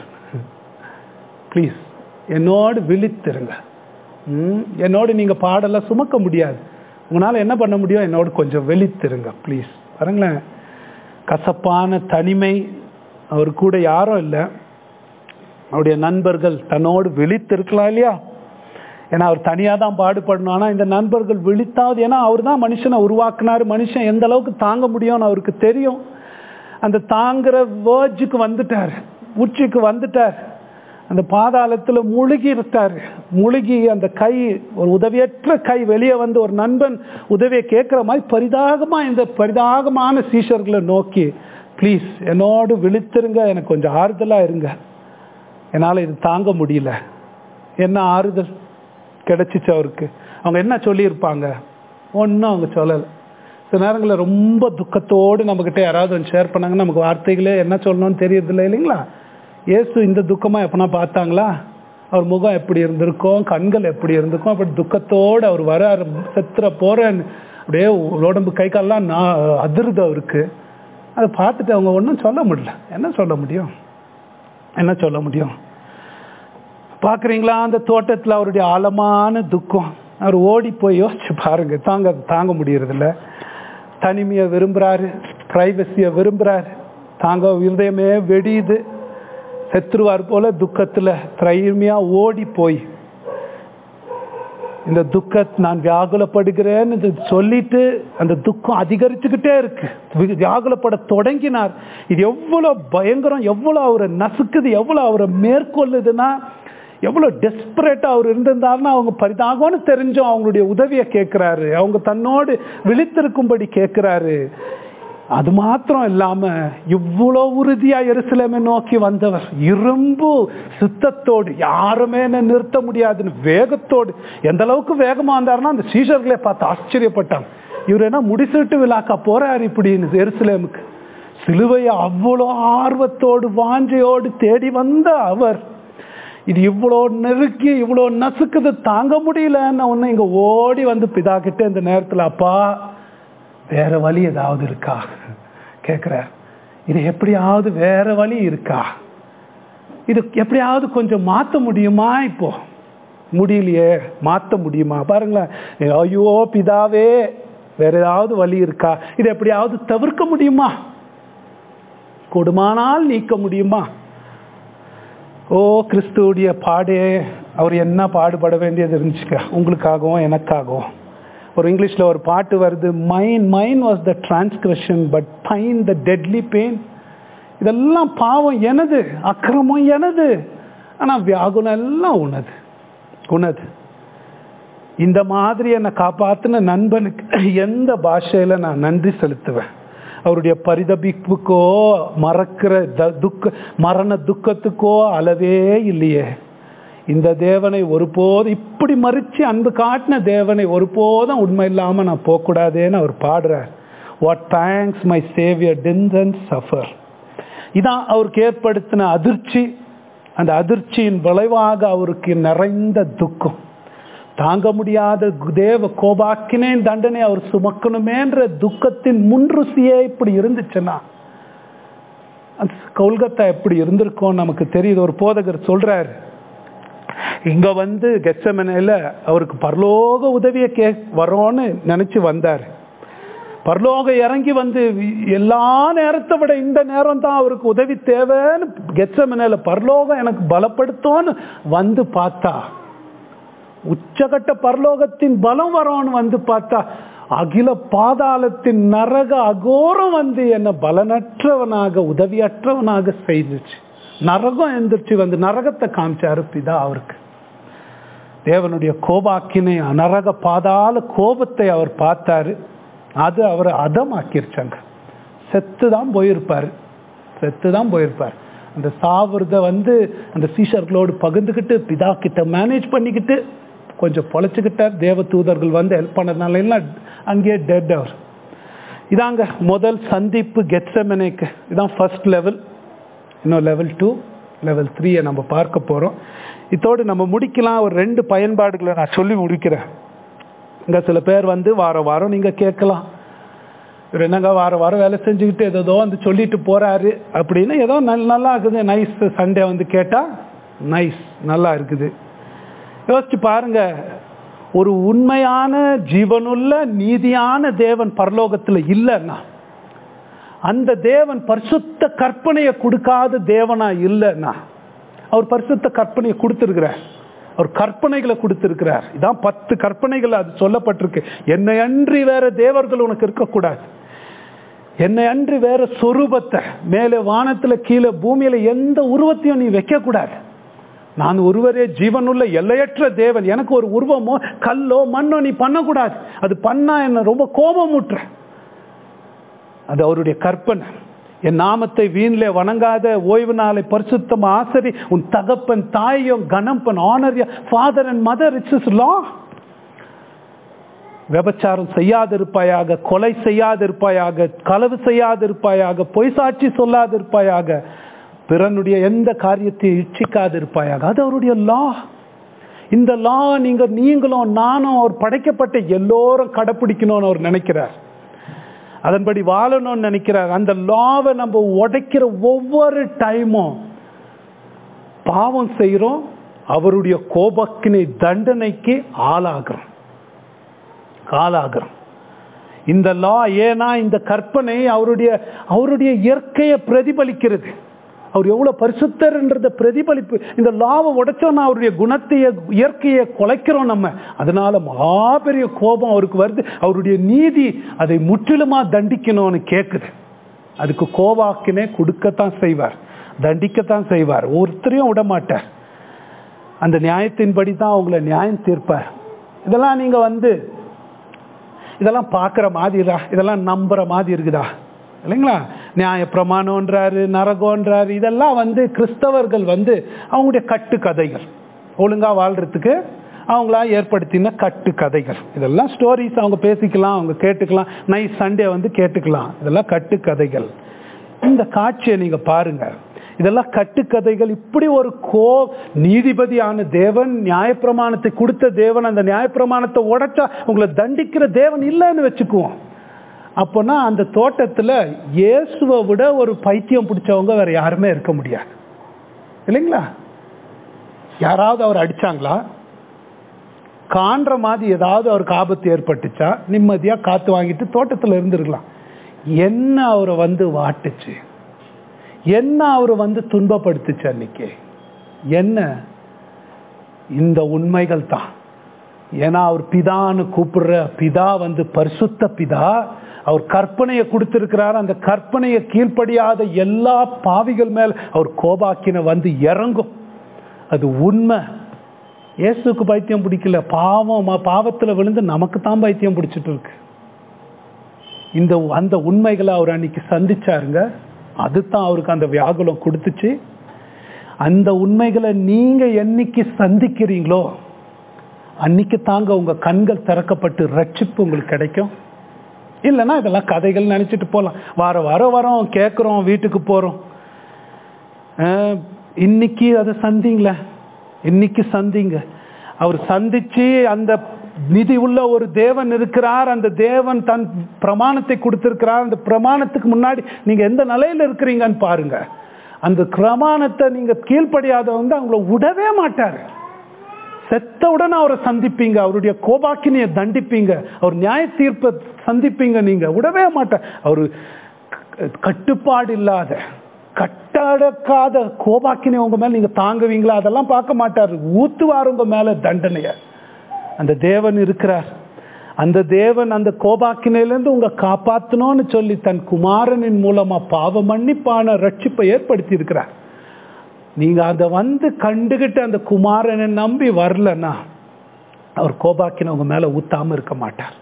ப்ளீஸ் என்னோடு விழித்திருங்க. என்னோடு நீங்க பாடலாம் சுமக்க முடியாது, உங்களால் என்ன பண்ண முடியும், என்னோடு கொஞ்சம் விழித்திருங்க ப்ளீஸ். பாருங்களேன், கசப்பான தனிமை, அவர் கூட யாரும் இல்லை, அவருடைய நண்பர்கள் தன்னோடு விழித்திருக்கலாம் இல்லையா, ஏன்னா அவர் தனியாக தான் பாடுபடணும். ஆனால் இந்த நண்பர்கள் விழித்தாவது, ஏன்னா அவர் தான் மனுஷனை உருவாக்குனாரு, மனுஷன் எந்த அளவுக்கு தாங்க முடியும்னு அவருக்கு தெரியும். அந்த தாங்குற வேர்ஜுக்கு வந்துட்டார், உச்சிக்கு வந்துட்டார், அந்த பாதாளத்தில் முழுகி இருக்காரு. முழுகி அந்த கை, ஒரு உதவியற்ற கை வெளியே வந்து ஒரு நண்பன் உதவியை கேட்குற மாதிரி பரிதாகமாக இந்த பரிதாகமான சீஷர்களை நோக்கி, ப்ளீஸ் என்னோடு விழித்திருங்க, எனக்கு கொஞ்சம் ஆறுதலாக இருங்க, என்னால் இது தாங்க முடியல. என்ன ஆறுதல் கிடைச்சிச்சு அவருக்கு? அவங்க என்ன சொல்லியிருப்பாங்க? ஒன்றும் அவங்க சொல்லலை. சில நேரங்களில் ரொம்ப துக்கத்தோடு நம்மக்கிட்ட யாராவது ஒன்று ஷேர் பண்ணாங்கன்னா நமக்கு வார்த்தைகளே என்ன சொல்லணும்னு தெரியறதில்லை இல்லைங்களா? இயேசு இந்த துக்கமாக எப்பனா பார்த்தாங்களா? அவர் முகம் எப்படி இருந்திருக்கும், கண்கள் எப்படி இருந்திருக்கும், அப்படி துக்கத்தோடு அவர் வர செத்துற போகிறேன்னு அப்படியே உடம்பு கை காலெல்லாம் நான் அதிருது அவருக்கு. அதை பார்த்துட்டு அவங்க ஒன்றும் சொல்ல முடியல. என்ன சொல்ல முடியும், என்ன சொல்ல முடியும்? பார்க்குறீங்களா, அந்த தோட்டத்தில் அவருடைய ஆழமான துக்கம். அவர் ஓடி போய் யோசிச்சு பாருங்க, தாங்க தாங்க முடியறதில்ல. தனிமையை விரும்புகிறாரு, பிரைவசியை விரும்புகிறாரு, தாங்க இருதயமே வெடியுது, செத்துருவார் போல துக்கத்தில் திரைமையாக ஓடி போய் இந்த துக்க நான் வியாகுலப்படுகிறேன்னு சொல்லிட்டு அந்த துக்கம் அதிகரிச்சுக்கிட்டே இருக்கு. வியாகுலப்பட தொடங்கினார். இது எவ்வளோ பயங்கரம், எவ்வளோ அவரை நசுக்குது, எவ்வளோ அவரை மேற்கொள்ளுதுன்னா, எவ்வளோ டெஸ்பரேட்டாக அவர் இருந்திருந்தாருன்னா அவங்க பரிதாகம்னு தெரிஞ்சும் அவங்களுடைய உதவியை கேட்குறாரு, அவங்க தன்னோடு விழித்திருக்கும்படி கேட்குறாரு. அது மாத்திரம் இல்லாம இவ்வளோ உறுதியா எருசலேமை நோக்கி வந்தவர், இரும்பு சித்தத்தோடு, யாருமே என்ன நிறுத்த முடியாதுன்னு வேகத்தோடு, எந்த அளவுக்கு வேகமா வந்தாருன்னா அந்த சீஷர்களே பார்த்து ஆச்சரியப்பட்டாங்க. இவர் என்ன முடிசூட்டு விழாக்கா போறாரு இப்படின்னு எருசலேமுக்கு. சிலுவையை அவ்வளோ ஆர்வத்தோடு வாஞ்சையோடு தேடி வந்த அவர், இது இவ்வளோ நெருக்கி இவ்வளோ நசுக்குது, தாங்க முடியலன்னு ஒன்று இங்க ஓடி வந்து பிதா கிட்ட இந்த நேரத்தில், அப்பா வேற வழி ஏதாவது இருக்கா கேட்குற, இது எப்படியாவது வேற வழி இருக்கா, இது எப்படியாவது கொஞ்சம் மாற்ற முடியுமா? இப்போ முடியலையே, மாற்ற முடியுமா? பாருங்களேன், ஐயோ பிதாவே வேற ஏதாவது வழி இருக்கா? இதை எப்படியாவது தவிர்க்க முடியுமா? கொடுமானால் நீக்க முடியுமா? ஓ கிறிஸ்துவுடைய பாடே, அவர் என்ன பாடுபட வேண்டியது இருந்துச்சுக்க உங்களுக்காகவும் எனக்காகவும். ஒரு இங்கிலீஷ்ல ஒரு பாட்டு வருது, mine mine was the transgression but thine the deadly pain. இதெல்லாம் பாவம் எனது, அக்கிரமம் எனது, ஆனா வியாகுலம் எல்லாம் உனது உனது. இந்த மாதிரி என்னை காப்பாத்தின நண்பனுக்கு எந்த பாஷையில நான் நன்றி செலுத்துவேன்? அவருடைய பரிதபிப்புக்கோ மறக்கிற துக்க மரண துக்கத்துக்கோ அளவே இல்லையே. இந்த தேவனை ஒருபோதும், இப்படி மறிச்சு அன்பு காட்டின தேவனை ஒருபோதும் உண்மை இல்லாம நான் போகக்கூடாதேன்னு அவர் பாடுறார். What thanks my saviour didn't suffer. இதான் அவருக்கு ஏற்படுத்தின அதிர்ச்சி. அந்த அதிர்ச்சியின் விளைவாக அவருக்கு நிறைந்த துக்கம், தாங்க முடியாத தேவ கோபாக்கினேன் தண்டனை அவர் சுமக்கணுமேன்ற துக்கத்தின் முன்ருசியே இப்படி இருந்துச்சுன்னா கொல்கத்தா எப்படி இருந்திருக்கும் நமக்கு தெரியுது. ஒரு போதகர் சொல்றாரு, இங்க வந்து கெத்செமனேல அவருக்கு பரலோக உதவியை கே வரோன்னு நினைச்சு வந்தார். பரலோக இறங்கி வந்து எல்லா நேரத்தை விட இந்த நேரம் தான் அவருக்கு உதவி தேவைன்னு கெத்செமனேல பரலோகம் எனக்கு பலப்படுத்தோன்னு வந்து பார்த்தா, உச்சகட்ட பரலோகத்தின் பலம் வரோன்னு வந்து பார்த்தா, அகில பாதாளத்தின் நரக அகோரம் வந்து என்ன பலனற்றவனாக உதவியற்றவனாக செய்துச்சு. நரகம் எந்திரிச்சு வந்து நரகத்தை காமிச்சாரு பிதா அவருக்கு. தேவனுடைய கோபாக்கினை நரக பாதாள கோபத்தை அவர் பார்த்தாரு. அது அவரை அதமாக்கிருச்சாங்க. செத்துதான் போயிருப்பாரு, செத்துதான் போயிருப்பார். அந்த சாவுறத வந்து அந்த சீஷர்களோடு பகிர்ந்துக்கிட்டு பிதா கிட்ட மேனேஜ் பண்ணிக்கிட்டு கொஞ்சம் பொழைச்சுக்கிட்டார். தேவ தூதர்கள் வந்து ஹெல்ப் பண்ணதுனால எல்லாம் அங்கேயே டெட் அவர். இதாங்க முதல் சந்திப்பு கெத்செமனேக்கு. இதான் ஃபர்ஸ்ட் லெவல். இன்னும் லெவல் டூ லெவல் த்ரீயை நம்ம பார்க்க போகிறோம். இதோடு நம்ம முடிக்கலாம். ஒரு ரெண்டு பயன்பாடுகளை நான் சொல்லி முடிக்கிறேன். இங்கே சில பேர் வந்து வாரம் வாரம் நீங்கள் கேட்கலாம், இவர் என்னங்க வாரம் வாரம் வேலை செஞ்சுக்கிட்டு ஏதோ வந்து சொல்லிட்டு போகிறாரு அப்படின்னு. ஏதோ நல் நல்லா இருக்குது, நைஸ். சண்டே வந்து கேட்டால் நைஸ், நல்லா இருக்குது. யோசிச்சு பாருங்க, ஒரு உண்மையான ஜீவனுள்ள நீதியான தேவன் பரலோகத்தில் இல்லைன்னா, அந்த தேவன் பரிசுத்த கற்பனையை கொடுக்காத தேவனா இல்லைன்னா, அவர் பரிசுத்த கற்பனையை கொடுத்திருக்கிறார். அவர் கற்பனைகளை கொடுத்திருக்கிறார். இதான் பத்து கற்பனைகள் அது சொல்லப்பட்டிருக்கு. என்னை அன்றி வேற தேவர்கள் உனக்கு இருக்கக்கூடாது, என்னை அன்றி வேற சொரூபத்தை மேலே வானத்துல கீழே பூமியில எந்த உருவத்தையும் நீ வைக்க கூடாது. நான் ஒருவரே ஜீவனுள்ள எல்லையற்ற தேவன், எனக்கு ஒரு உருவமோ கல்லோ மண்ணோ நீ பண்ணக்கூடாது. அது பண்ணா என்ன ரொம்ப கோபம் ஊற்ற. அது அவருடைய கற்பனை. என் நாமத்தை வீணிலே வணங்காத, ஓய்வு நாளை பரிசுத்தம் ஆசரி, உன் தகப்பன் தாயும் கணப்பன் honour father and mother, it's law. விபச்சாரம் செய்யாதிருப்பாயாக, கொலை செய்யாதிருப்பாயாக, களவு செய்யாதிருப்பாயாக, பொய் சாட்சி சொல்லாதிருப்பாயாக, பிறனுடைய எந்த காரியத்தை இச்சிக்காதிருப்பாயாக. அது அவருடைய லா. இந்த லா நீங்க நீங்களும் நானும் அவர் படைக்கப்பட்ட எல்லோரும் கடைப்பிடிக்கணும்னு அவர் நினைக்கிறார். அதன்படி வாழணும்னு நினைக்கிறார். அந்த லாவை நம்ம உடைக்கிற ஒவ்வொரு டைமும் பாவம் செய்கிறோம், அவருடைய கோபக்கினை தண்டனைக்கு ஆளாகிறோம் ஆளாகிறோம். இந்த லா ஏன்னா இந்த கற்பனை அவருடைய அவருடைய இயற்கையை பிரதிபலிக்கிறது. அவர் எவ்வளவு பரிசுத்தர்ன்றத பிரதிபலிப்பு. இந்த லாவை உடைச்சோம்னா அவருடைய குணத்தைய இயற்கையை குலைக்கிறோம் நம்ம. அதனால மகா பெரிய கோபம் அவருக்கு வருது. அவருடைய நீதி அதை முற்றிலுமா தண்டிக்கணும்னு கேட்குது. அதுக்கு கோபாக்கினே கொடுக்கத்தான் செய்வார், தண்டிக்கத்தான் செய்வார். ஒருத்தரையும் விட மாட்டார். அந்த நியாயத்தின்படி தான் அவங்களை நியாயம் தீர்ப்பார். இதெல்லாம் நீங்க வந்து இதெல்லாம் பார்க்குற மாதிரிடா, இதெல்லாம் நம்புற மாதிரி இருக்குதா இல்லைங்களா? நியாய பிரமாணம்ன்றாரு, நரகம்ன்றாரு. இதெல்லாம் வந்து கிறிஸ்தவர்கள் வந்து அவங்களுடைய கட்டு கதைகள், ஒழுங்கா வாழ்றதுக்கு அவங்களா ஏற்படுத்தின கட்டு கதைகள். இதெல்லாம் ஸ்டோரிஸ், அவங்க பேசிக்கலாம், அவங்க கேட்டுக்கலாம், நைட் சண்டே வந்து கேட்டுக்கலாம். இதெல்லாம் கட்டு கதைகள். இந்த காட்சியை நீங்க பாருங்க, இதெல்லாம் கட்டுக்கதைகள். இப்படி ஒரு கோ நீதிபதியான தேவன், நியாயப்பிரமாணத்தை கொடுத்த தேவன், அந்த நியாயப்பிரமாணத்தை உடைச்சா உங்களை தண்டிக்கிற தேவன் இல்லைன்னு வச்சுக்குவோம். அப்போனா அந்த தோட்டத்தில் இயேசுவை விட ஒரு பைத்தியம் பிடிச்சவங்க வேற யாருமே இருக்க முடியாது இல்லைங்களா? யாராவது அவர் அடிச்சாங்களா? காண்ற மாதிரி ஏதாவது அவருக்கு ஆபத்து ஏற்பட்டுச்சா நிம்மதியா காத்து வாங்கிட்டு தோட்டத்துல இருந்திருக்கலாம். என்ன அவரை வந்து வாட்டுச்சு, என்ன அவரை வந்து துன்பப்படுத்துச்சு அன்னைக்கு? என்ன? இந்த உண்மைகள் தான். ஏன்னா அவர் பிதான்னு கூப்பிடுற பிதா வந்து பரிசுத்த பிதா. அவர் கற்பனையை கொடுத்திருக்கிறார். அந்த கற்பனையை கீழ்ப்படியாத எல்லா பாவிகள் மேல் அவர் கோபாக்கின வந்து இறங்கும். அது உண்மை. இயேசுக்கு பைத்தியம் பிடிக்கல, பாவம் பாவத்துல விழுந்து நமக்கு தான் பைத்தியம் பிடிச்சிட்டு இருக்கு. இந்த அந்த உண்மைகளை அவர் அன்னைக்கு சந்திச்சாருங்க. அதுதான் அவருக்கு அந்த வியாகுலம் கொடுத்துச்சு. அந்த உண்மைகளை நீங்க என்னைக்கு சந்திக்கிறீங்களோ அன்னைக்கு தாங்க உங்க கண்கள் திறக்கப்பட்டு ரட்சிப்பு உங்களுக்கு கிடைக்கும். இல்லைன்னா இதெல்லாம் கதைகள் நினைச்சிட்டு போகலாம். வார வாரம் வரோம், கேட்குறோம், வீட்டுக்கு போறோம். இன்னைக்கு அதை சந்திங்கள, இன்னைக்கு சந்திங்க. அவர் சந்திச்சு அந்த நிதி உள்ள ஒரு தேவன் இருக்கிறார். அந்த தேவன் தன் பிரமாணத்தை கொடுத்திருக்கிறார். அந்த பிரமாணத்துக்கு முன்னாடி நீங்க எந்த நிலையில இருக்கிறீங்கன்னு பாருங்க. அந்த பிரமாணத்தை நீங்க கீழ்ப்படியாதவங்க அவங்கள விடவே மாட்டாரு. செத்தவுடன் அவரை சந்திப்பீங்க, அவருடைய கோபாக்கினியை தண்டிப்பீங்க, அவர் நியாய தீர்ப்பை சந்திப்பீங்க. நீங்க விடவே மாட்டார். அவரு கட்டுப்பாடு இல்லாத கட்டடக்காத கோபாக்கினை உங்க மேல நீங்க தாங்குவீங்களா? அதெல்லாம் பார்க்க மாட்டாரு. ஊத்துவார் உங்க மேல தண்டனைய. அந்த தேவன் இருக்கிறார். அந்த தேவன் அந்த கோபாக்கினையிலிருந்து உங்க காப்பாற்றணும்னு சொல்லி தன் குமாரனின் மூலமா பாவ மன்னிப்பான ரட்சிப்பை ஏற்படுத்தி இருக்கிறார். நீங்க அதை வந்து கண்டுகிட்டு அந்த குமாரனை நம்பி வரலன்னா அவர் கோபாக்கினை உங்க மேல ஊத்தாம இருக்க மாட்டார்.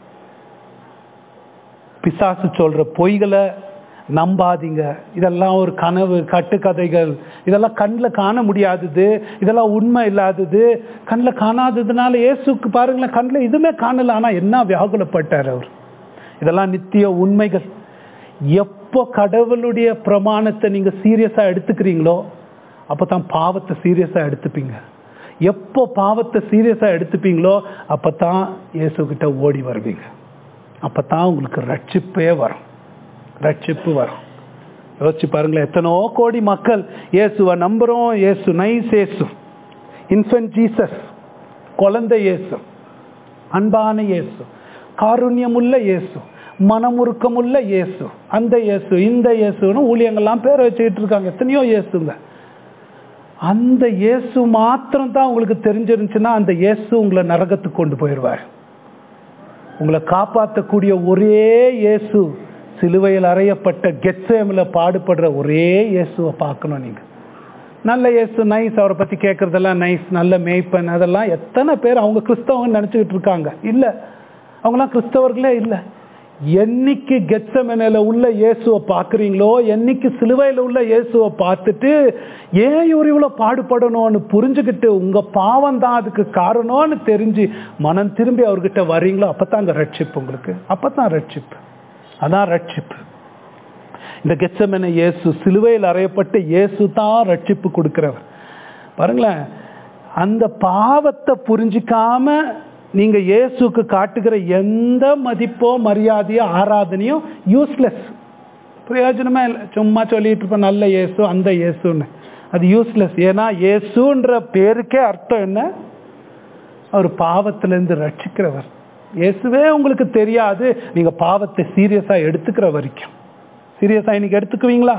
பிசாசு சொல்ற பொய்களை நம்பாதீங்க. இதெல்லாம் ஒரு கனவு, கட்டுக்கதைகள். இதெல்லாம் கண்ணில் காண முடியாதது, இதெல்லாம் உண்மை இல்லாதது. கண்ணில் காணாததுனால இயேசுக்கு பாருங்களேன், கண்ணில் இதுவுமே காணல, ஆனா என்ன வியாகுலப்பட்டார் அவர். இதெல்லாம் நித்திய உண்மைகள். எப்போ கடவுளுடைய பிரமாணத்தை நீங்க சீரியஸா எடுத்துக்கிறீங்களோ அப்பதான் பாவத்தை சீரியஸா எடுத்துப்பீங்க. எப்போ பாவத்தை சீரியஸா எடுத்துப்பீங்களோ அப்பதான் இயேசு கிட்ட ஓடி வருவீங்க. அப்பதான் உங்களுக்கு ரட்சிப்பே வரும், ரட்சிப்பு வரும். யோசிச்சு பாருங்களேன், எத்தனோ கோடி மக்கள் இயேசுவை நம்புறோம். இயேசு நைஸ், இயேசு இன்ஃபென்ட் ஜீசஸ், குழந்தை இயேசு, அன்பான இயேசு, காருண்யமுள்ள இயேசு, மனமுருக்கமுள்ள இயேசு, அந்த இயேசு இந்த இயேசுன்னு ஊழியங்கள்லாம் பேரை வச்சுக்கிட்டு இருக்காங்க. எத்தனையோ இயேசுங்க. அந்த இயேசு மாத்திரம் தான் உங்களுக்கு தெரிஞ்சிருந்துச்சுன்னா அந்த இயேசு உங்களை நரகத்துக்கு கொண்டு போயிடுவார். உங்களை காப்பாற்றக்கூடிய ஒரே இயேசு, சிலுவையில் அறையப்பட்ட கெத்சேமில் பாடுபடுற ஒரே இயேசுவை பார்க்கணும் நீங்க. நல்ல இயேசு நைஸ், அவரை பத்தி கேட்கறதெல்லாம் நைஸ், நல்ல மேய்ப்பன், அதெல்லாம் எத்தனை பேர் அவங்க கிறிஸ்தவங்க நினைச்சுக்கிட்டு இருக்காங்க. இல்ல, அவங்களாம் கிறிஸ்தவர்களே இல்லை. என்னைக்கு கெத்செமனேல உள்ள இயேசுவை பார்க்குறீங்களோ, என்னைக்கு சிலுவையில் உள்ள இயேசுவை பார்த்துட்டு ஏன் இவர் இவ்வளோ பாடுபடணும்னு புரிஞ்சுக்கிட்டு உங்க பாவம் தான் அதுக்கு காரணம்னு தெரிஞ்சு மனம் திரும்பி அவர்கிட்ட வர்றீங்களோ அப்பதான் அங்கே ரட்சிப்பு உங்களுக்கு. அப்பதான் ரட்சிப்பு, அதான் ரட்சிப்பு. இந்த கெத்செமனே இயேசு, சிலுவையில் அறையப்பட்ட இயேசு தான் ரட்சிப்பு கொடுக்கிறவர். பாருங்களேன், அந்த பாவத்தை புரிஞ்சிக்காம நீங்க இயேசுக்கு காட்டுகிற எந்த மதிப்போ மரியாதையோ ஆராதனையோ யூஸ்லெஸ், பிரயோஜனமே இல்லை. சும்மா சொல்லிட்டு இருப்ப நல்ல இயேசு அந்த இயேசுன்னு, அது யூஸ்லெஸ். ஏன்னா இயேசுன்ற பேருக்கே அர்த்தம் என்ன? அவர் பாவத்திலிருந்து ரட்சிக்கிறவர். இயேசுவே உங்களுக்கு தெரியாது நீங்க பாவத்தை சீரியஸா எடுத்துக்கிற வரைக்கும். சீரியஸா இன்னைக்கு எடுத்துக்குவீங்களா?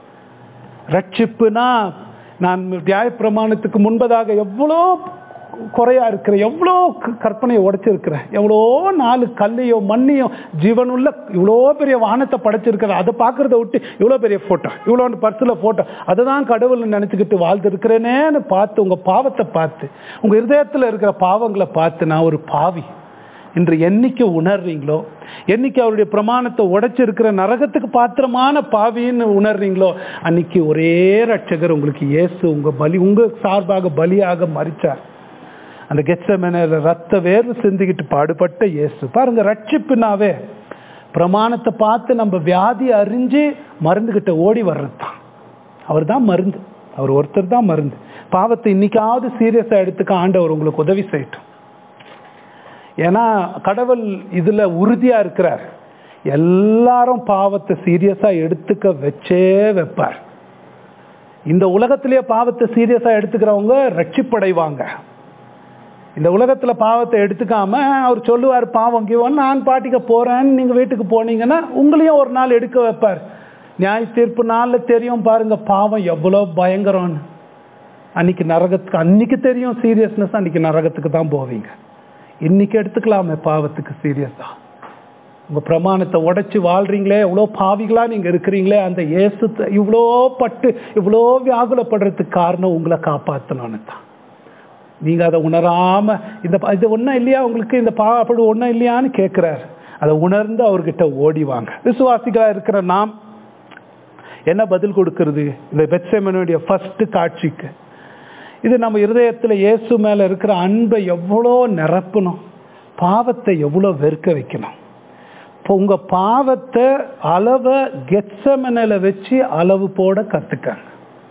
ரட்சிப்புனா நான் நியாயப்பிரமாணத்துக்கு முன்பதாக எவ்வளோ குறையா இருக்கிற, எவ்வளோ கற்பனையை உடைச்சிருக்கிறேன், எவ்வளோ நாலு கல்லையோ மண்ணையோ ஜீவனுள்ள இவ்வளோ பெரிய வானத்தை படைச்சிருக்கிற, அதை பார்க்கறத விட்டு இவ்வளோ பெரிய போட்டோ, இவ்வளோ பர்சில் போட்டோ, அதை தான் கடவுள் நினைச்சுக்கிட்டு வாழ்ந்து இருக்கிறேனேன்னு பார்த்து உங்க பாவத்தை பார்த்து உங்க இருதயத்தில் இருக்கிற பாவங்களை பார்த்து நான் ஒரு பாவி என்று என்னைக்கு உணர்றீங்களோ, என்னைக்கு அவருடைய பிரமாணத்தை உடைச்சிருக்கிற நரகத்துக்கு பாத்திரமான பாவின்னு உணர்றீங்களோ அன்னைக்கு ஒரே ரட்சகர் உங்களுக்கு இயேசு உங்க பலி, உங்க சார்பாக பலியாக மரிச்சார். அந்த கெத்செமனேல ரத்த வேர்வு சிந்திக்கிட்டு பாடுபட்ட இயேசு. பாருங்க, ரட்சிப்புனாவே பிரமாணத்தை பார்த்து நம்ம வியாதி அறிஞ்சு மருந்துகிட்ட ஓடி வர்றது தான். அவர் தான் மருந்து, அவர் ஒருத்தர் தான் மருந்து. பாவத்தை இன்னைக்காவது சீரியஸா எடுத்துக்க ஆண்டவர் உங்களுக்கு உதவி செய்யட்டும். ஏன்னா கடவுள் இதுல உறுதியா இருக்கிறார். எல்லாரும் பாவத்தை சீரியஸா எடுத்துக்க வச்சே வைப்பார். இந்த உலகத்திலேயே பாவத்தை சீரியஸா எடுத்துக்கிறவங்க ரட்சிப்படைவாங்க. இந்த உலகத்துல பாவத்தை எடுத்துக்காம அவர் சொல்லுவார், பாவம் கிவன் நான் பாட்டிக்க போறேன்னு நீங்க வீட்டுக்கு போனீங்கன்னா உங்களையும் ஒரு நாள் எடுக்க வைப்பார். நியாய தீர்ப்பு நாள்ல தெரியும் பாருங்க பாவம் எவ்வளவு பயங்கரம்னு. அன்னைக்கு நரகத்துக்கு அன்னைக்கு தெரியும் சீரியஸ்னஸ், அன்னைக்கு நரகத்துக்கு தான் போவீங்க. இன்னைக்கு எடுத்துக்கலாமே பாவத்துக்கு சீரியஸா. உங்க பிரமாணத்தை உடைச்சு வாழ்றீங்களே, எவ்வளோ பாவிகளா நீங்க இருக்கிறீங்களே, அந்த இயேசு இவ்வளோ பட்டு இவ்வளோ வியாகுலப்படுறதுக்கு காரணம் உங்களை காப்பாற்றணும்னு தான். நீங்க அதை உணராம இந்த இது ஒன்றும் இல்லையா உங்களுக்கு, இந்த பா அப்படி ஒன்றும் இல்லையான்னு கேட்கிறாரு. அதை உணர்ந்து அவர்கிட்ட ஓடிவாங்க. விசுவாசிகளா இருக்கிற நாம் என்ன பதில் கொடுக்கறது இந்த பெத்செமனுடைய ஃபர்ஸ்ட் காட்சிக்கு? இது நம்ம இருதயத்துல இயேசு மேல இருக்கிற அன்பை எவ்வளோ நிரப்பணும், பாவத்தை எவ்வளோ வெறுக்க வைக்கணும். இப்போ உங்க பாவத்தை அளவை கெத்செமனையில வச்சு அளவு போட கத்துக்காங்க.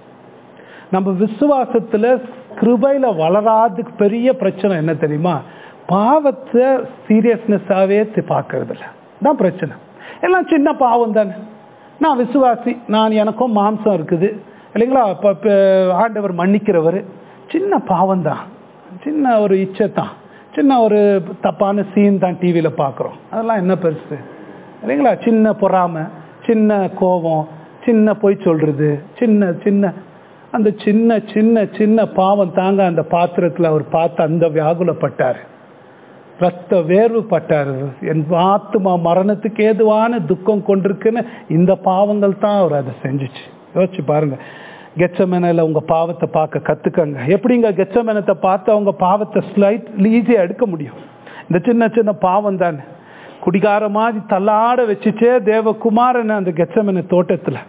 நம்ம விசுவாசத்துல கிருபையில வளராதுக்கு பெரிய பிரச்சனை என்ன தெரியுமா? பாவத்தை சீரியஸ்னஸாவே பார்க்கறது இல்லை தான் பிரச்சனை. எல்லாம் சின்ன பாவம் தானே, நான் விசுவாசி, நான் எனக்கும் மாம்சம் இருக்குது இல்லைங்களா, இப்போ ஆண்டவர் மன்னிக்கிறவர், சின்ன பாவம் தான், சின்ன ஒரு இச்சை தான், சின்ன ஒரு தப்பான சீன் தான் டிவியில் பார்க்குறோம், அதெல்லாம் என்ன பெருசு இல்லைங்களா. சின்ன பொறாமை, சின்ன கோபம், சின்ன பொய் சொல்றது, சின்ன சின்ன அந்த சின்ன சின்ன சின்ன பாவம் தாங்க அந்த பாத்திரத்தில் அவர் பார்த்து அந்த வியாகுலப்பட்டார், ரத்த வேர்வு பட்டார். என் ஆத்மா மரணத்துக்கு ஏதுவான துக்கம் கொண்டிருக்குன்னு இந்த பாவங்கள் தான் அவர் அதை செஞ்சிச்சு. யோசிச்சு பாருங்க. கெத்செமனையில உங்க பாவத்தை பார்க்க கத்துக்கங்க. எப்படிங்க கெத்செமனத்தை பார்த்து அவங்க பாவத்தை ஸ்லைட் ஈஸியா எடுக்க முடியும்? இந்த சின்ன சின்ன பாவம் தானே குடிகார மாதிரி தள்ளாட வச்சுச்சே தேவகுமாரன் அந்த கெத்செமனை தோட்டத்துல.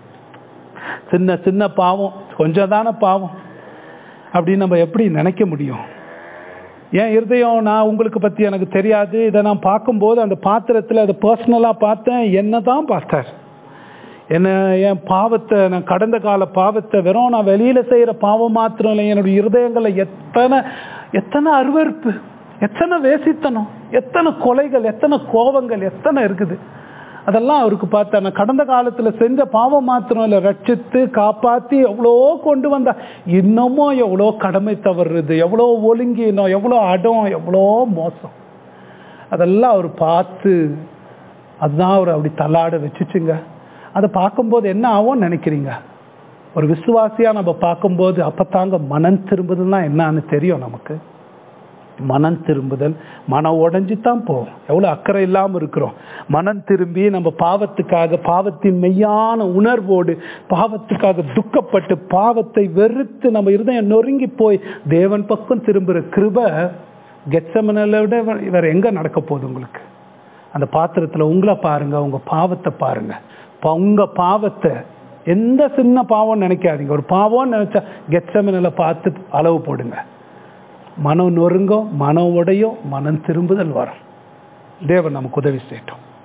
சின்ன சின்ன பாவம், கொஞ்சம் தானே பாவம் அப்படின்னு நம்ம எப்படி நினைக்க முடியும்? என் இருதயம் நான் உங்களுக்கு பத்தி எனக்கு தெரியாது. இதை நான் பார்க்கும்போது அந்த பாத்திரத்தில் அதை பர்சனலா பார்த்தேன். என்ன தான் பார்த்தார் என்ன, என் பாவத்தை, நான் கடந்த கால பாவத்தை, வெறும் நான் வெளியில செய்யற பாவம் மாத்திரம் இல்லை, என்னுடைய இருதயங்களை எத்தனை எத்தனை அருவருப்பு, எத்தனை வேசித்தனம், எத்தனை கொலைகள், எத்தனை கோபங்கள், எத்தனை இருக்குது. அதெல்லாம் அவருக்கு பார்த்தா நான் கடந்த காலத்துல செஞ்ச பாவம் மாத்திரம் இல்லை, ரட்சித்து காப்பாத்தி எவ்வளோ கொண்டு வந்தா, இன்னமும் எவ்வளோ கடமை தவறுறது, எவ்வளோ ஒழுங்கினோம், எவ்வளோ அடம், எவ்வளோ மோசம், அதெல்லாம் அவர் பார்த்து அதுதான் அவர் அப்படி தள்ளாட வச்சுச்சுங்க. அதை பார்க்கும்போது என்ன ஆகும் நினைக்கிறீங்க? ஒரு விசுவாசியா நம்ம பார்க்கும்போது அப்பத்தாங்க மனம் திரும்புதல்னா என்னன்னு தெரியும் நமக்கு. மனம் திரும்புதல், மனம் உடைஞ்சு தான் போகும். எவ்வளவு அக்கறை இல்லாம இருக்கிறோம். மனம் திரும்பி நம்ம பாவத்துக்காக, பாவத்தின் மெய்யான உணர்வோடு, பாவத்துக்காக துக்கப்பட்டு, பாவத்தை வெறுத்து நம்ம இருதயம் நொறுங்கி போய் தேவன் பக்கம் திரும்புற கிருபை கெத்செமனையில விட வேற எங்க நடக்க போகுது உங்களுக்கு? அந்த பாத்திரத்துல உங்களை பாருங்க, உங்க பாவத்தை பாருங்க. உங்க பாவத்தை எந்த சின்ன பாவம் நினைக்காதீங்க. ஒரு பாவம் நினைச்சா கெத்செமனையில பார்த்து அளவு போடுங்க. மனம் நொறுங்கும், மனம் உடையும், மனம் திரும்புதல் வரும். தேவன் நமக்கு உதவி செய்யட்டும்.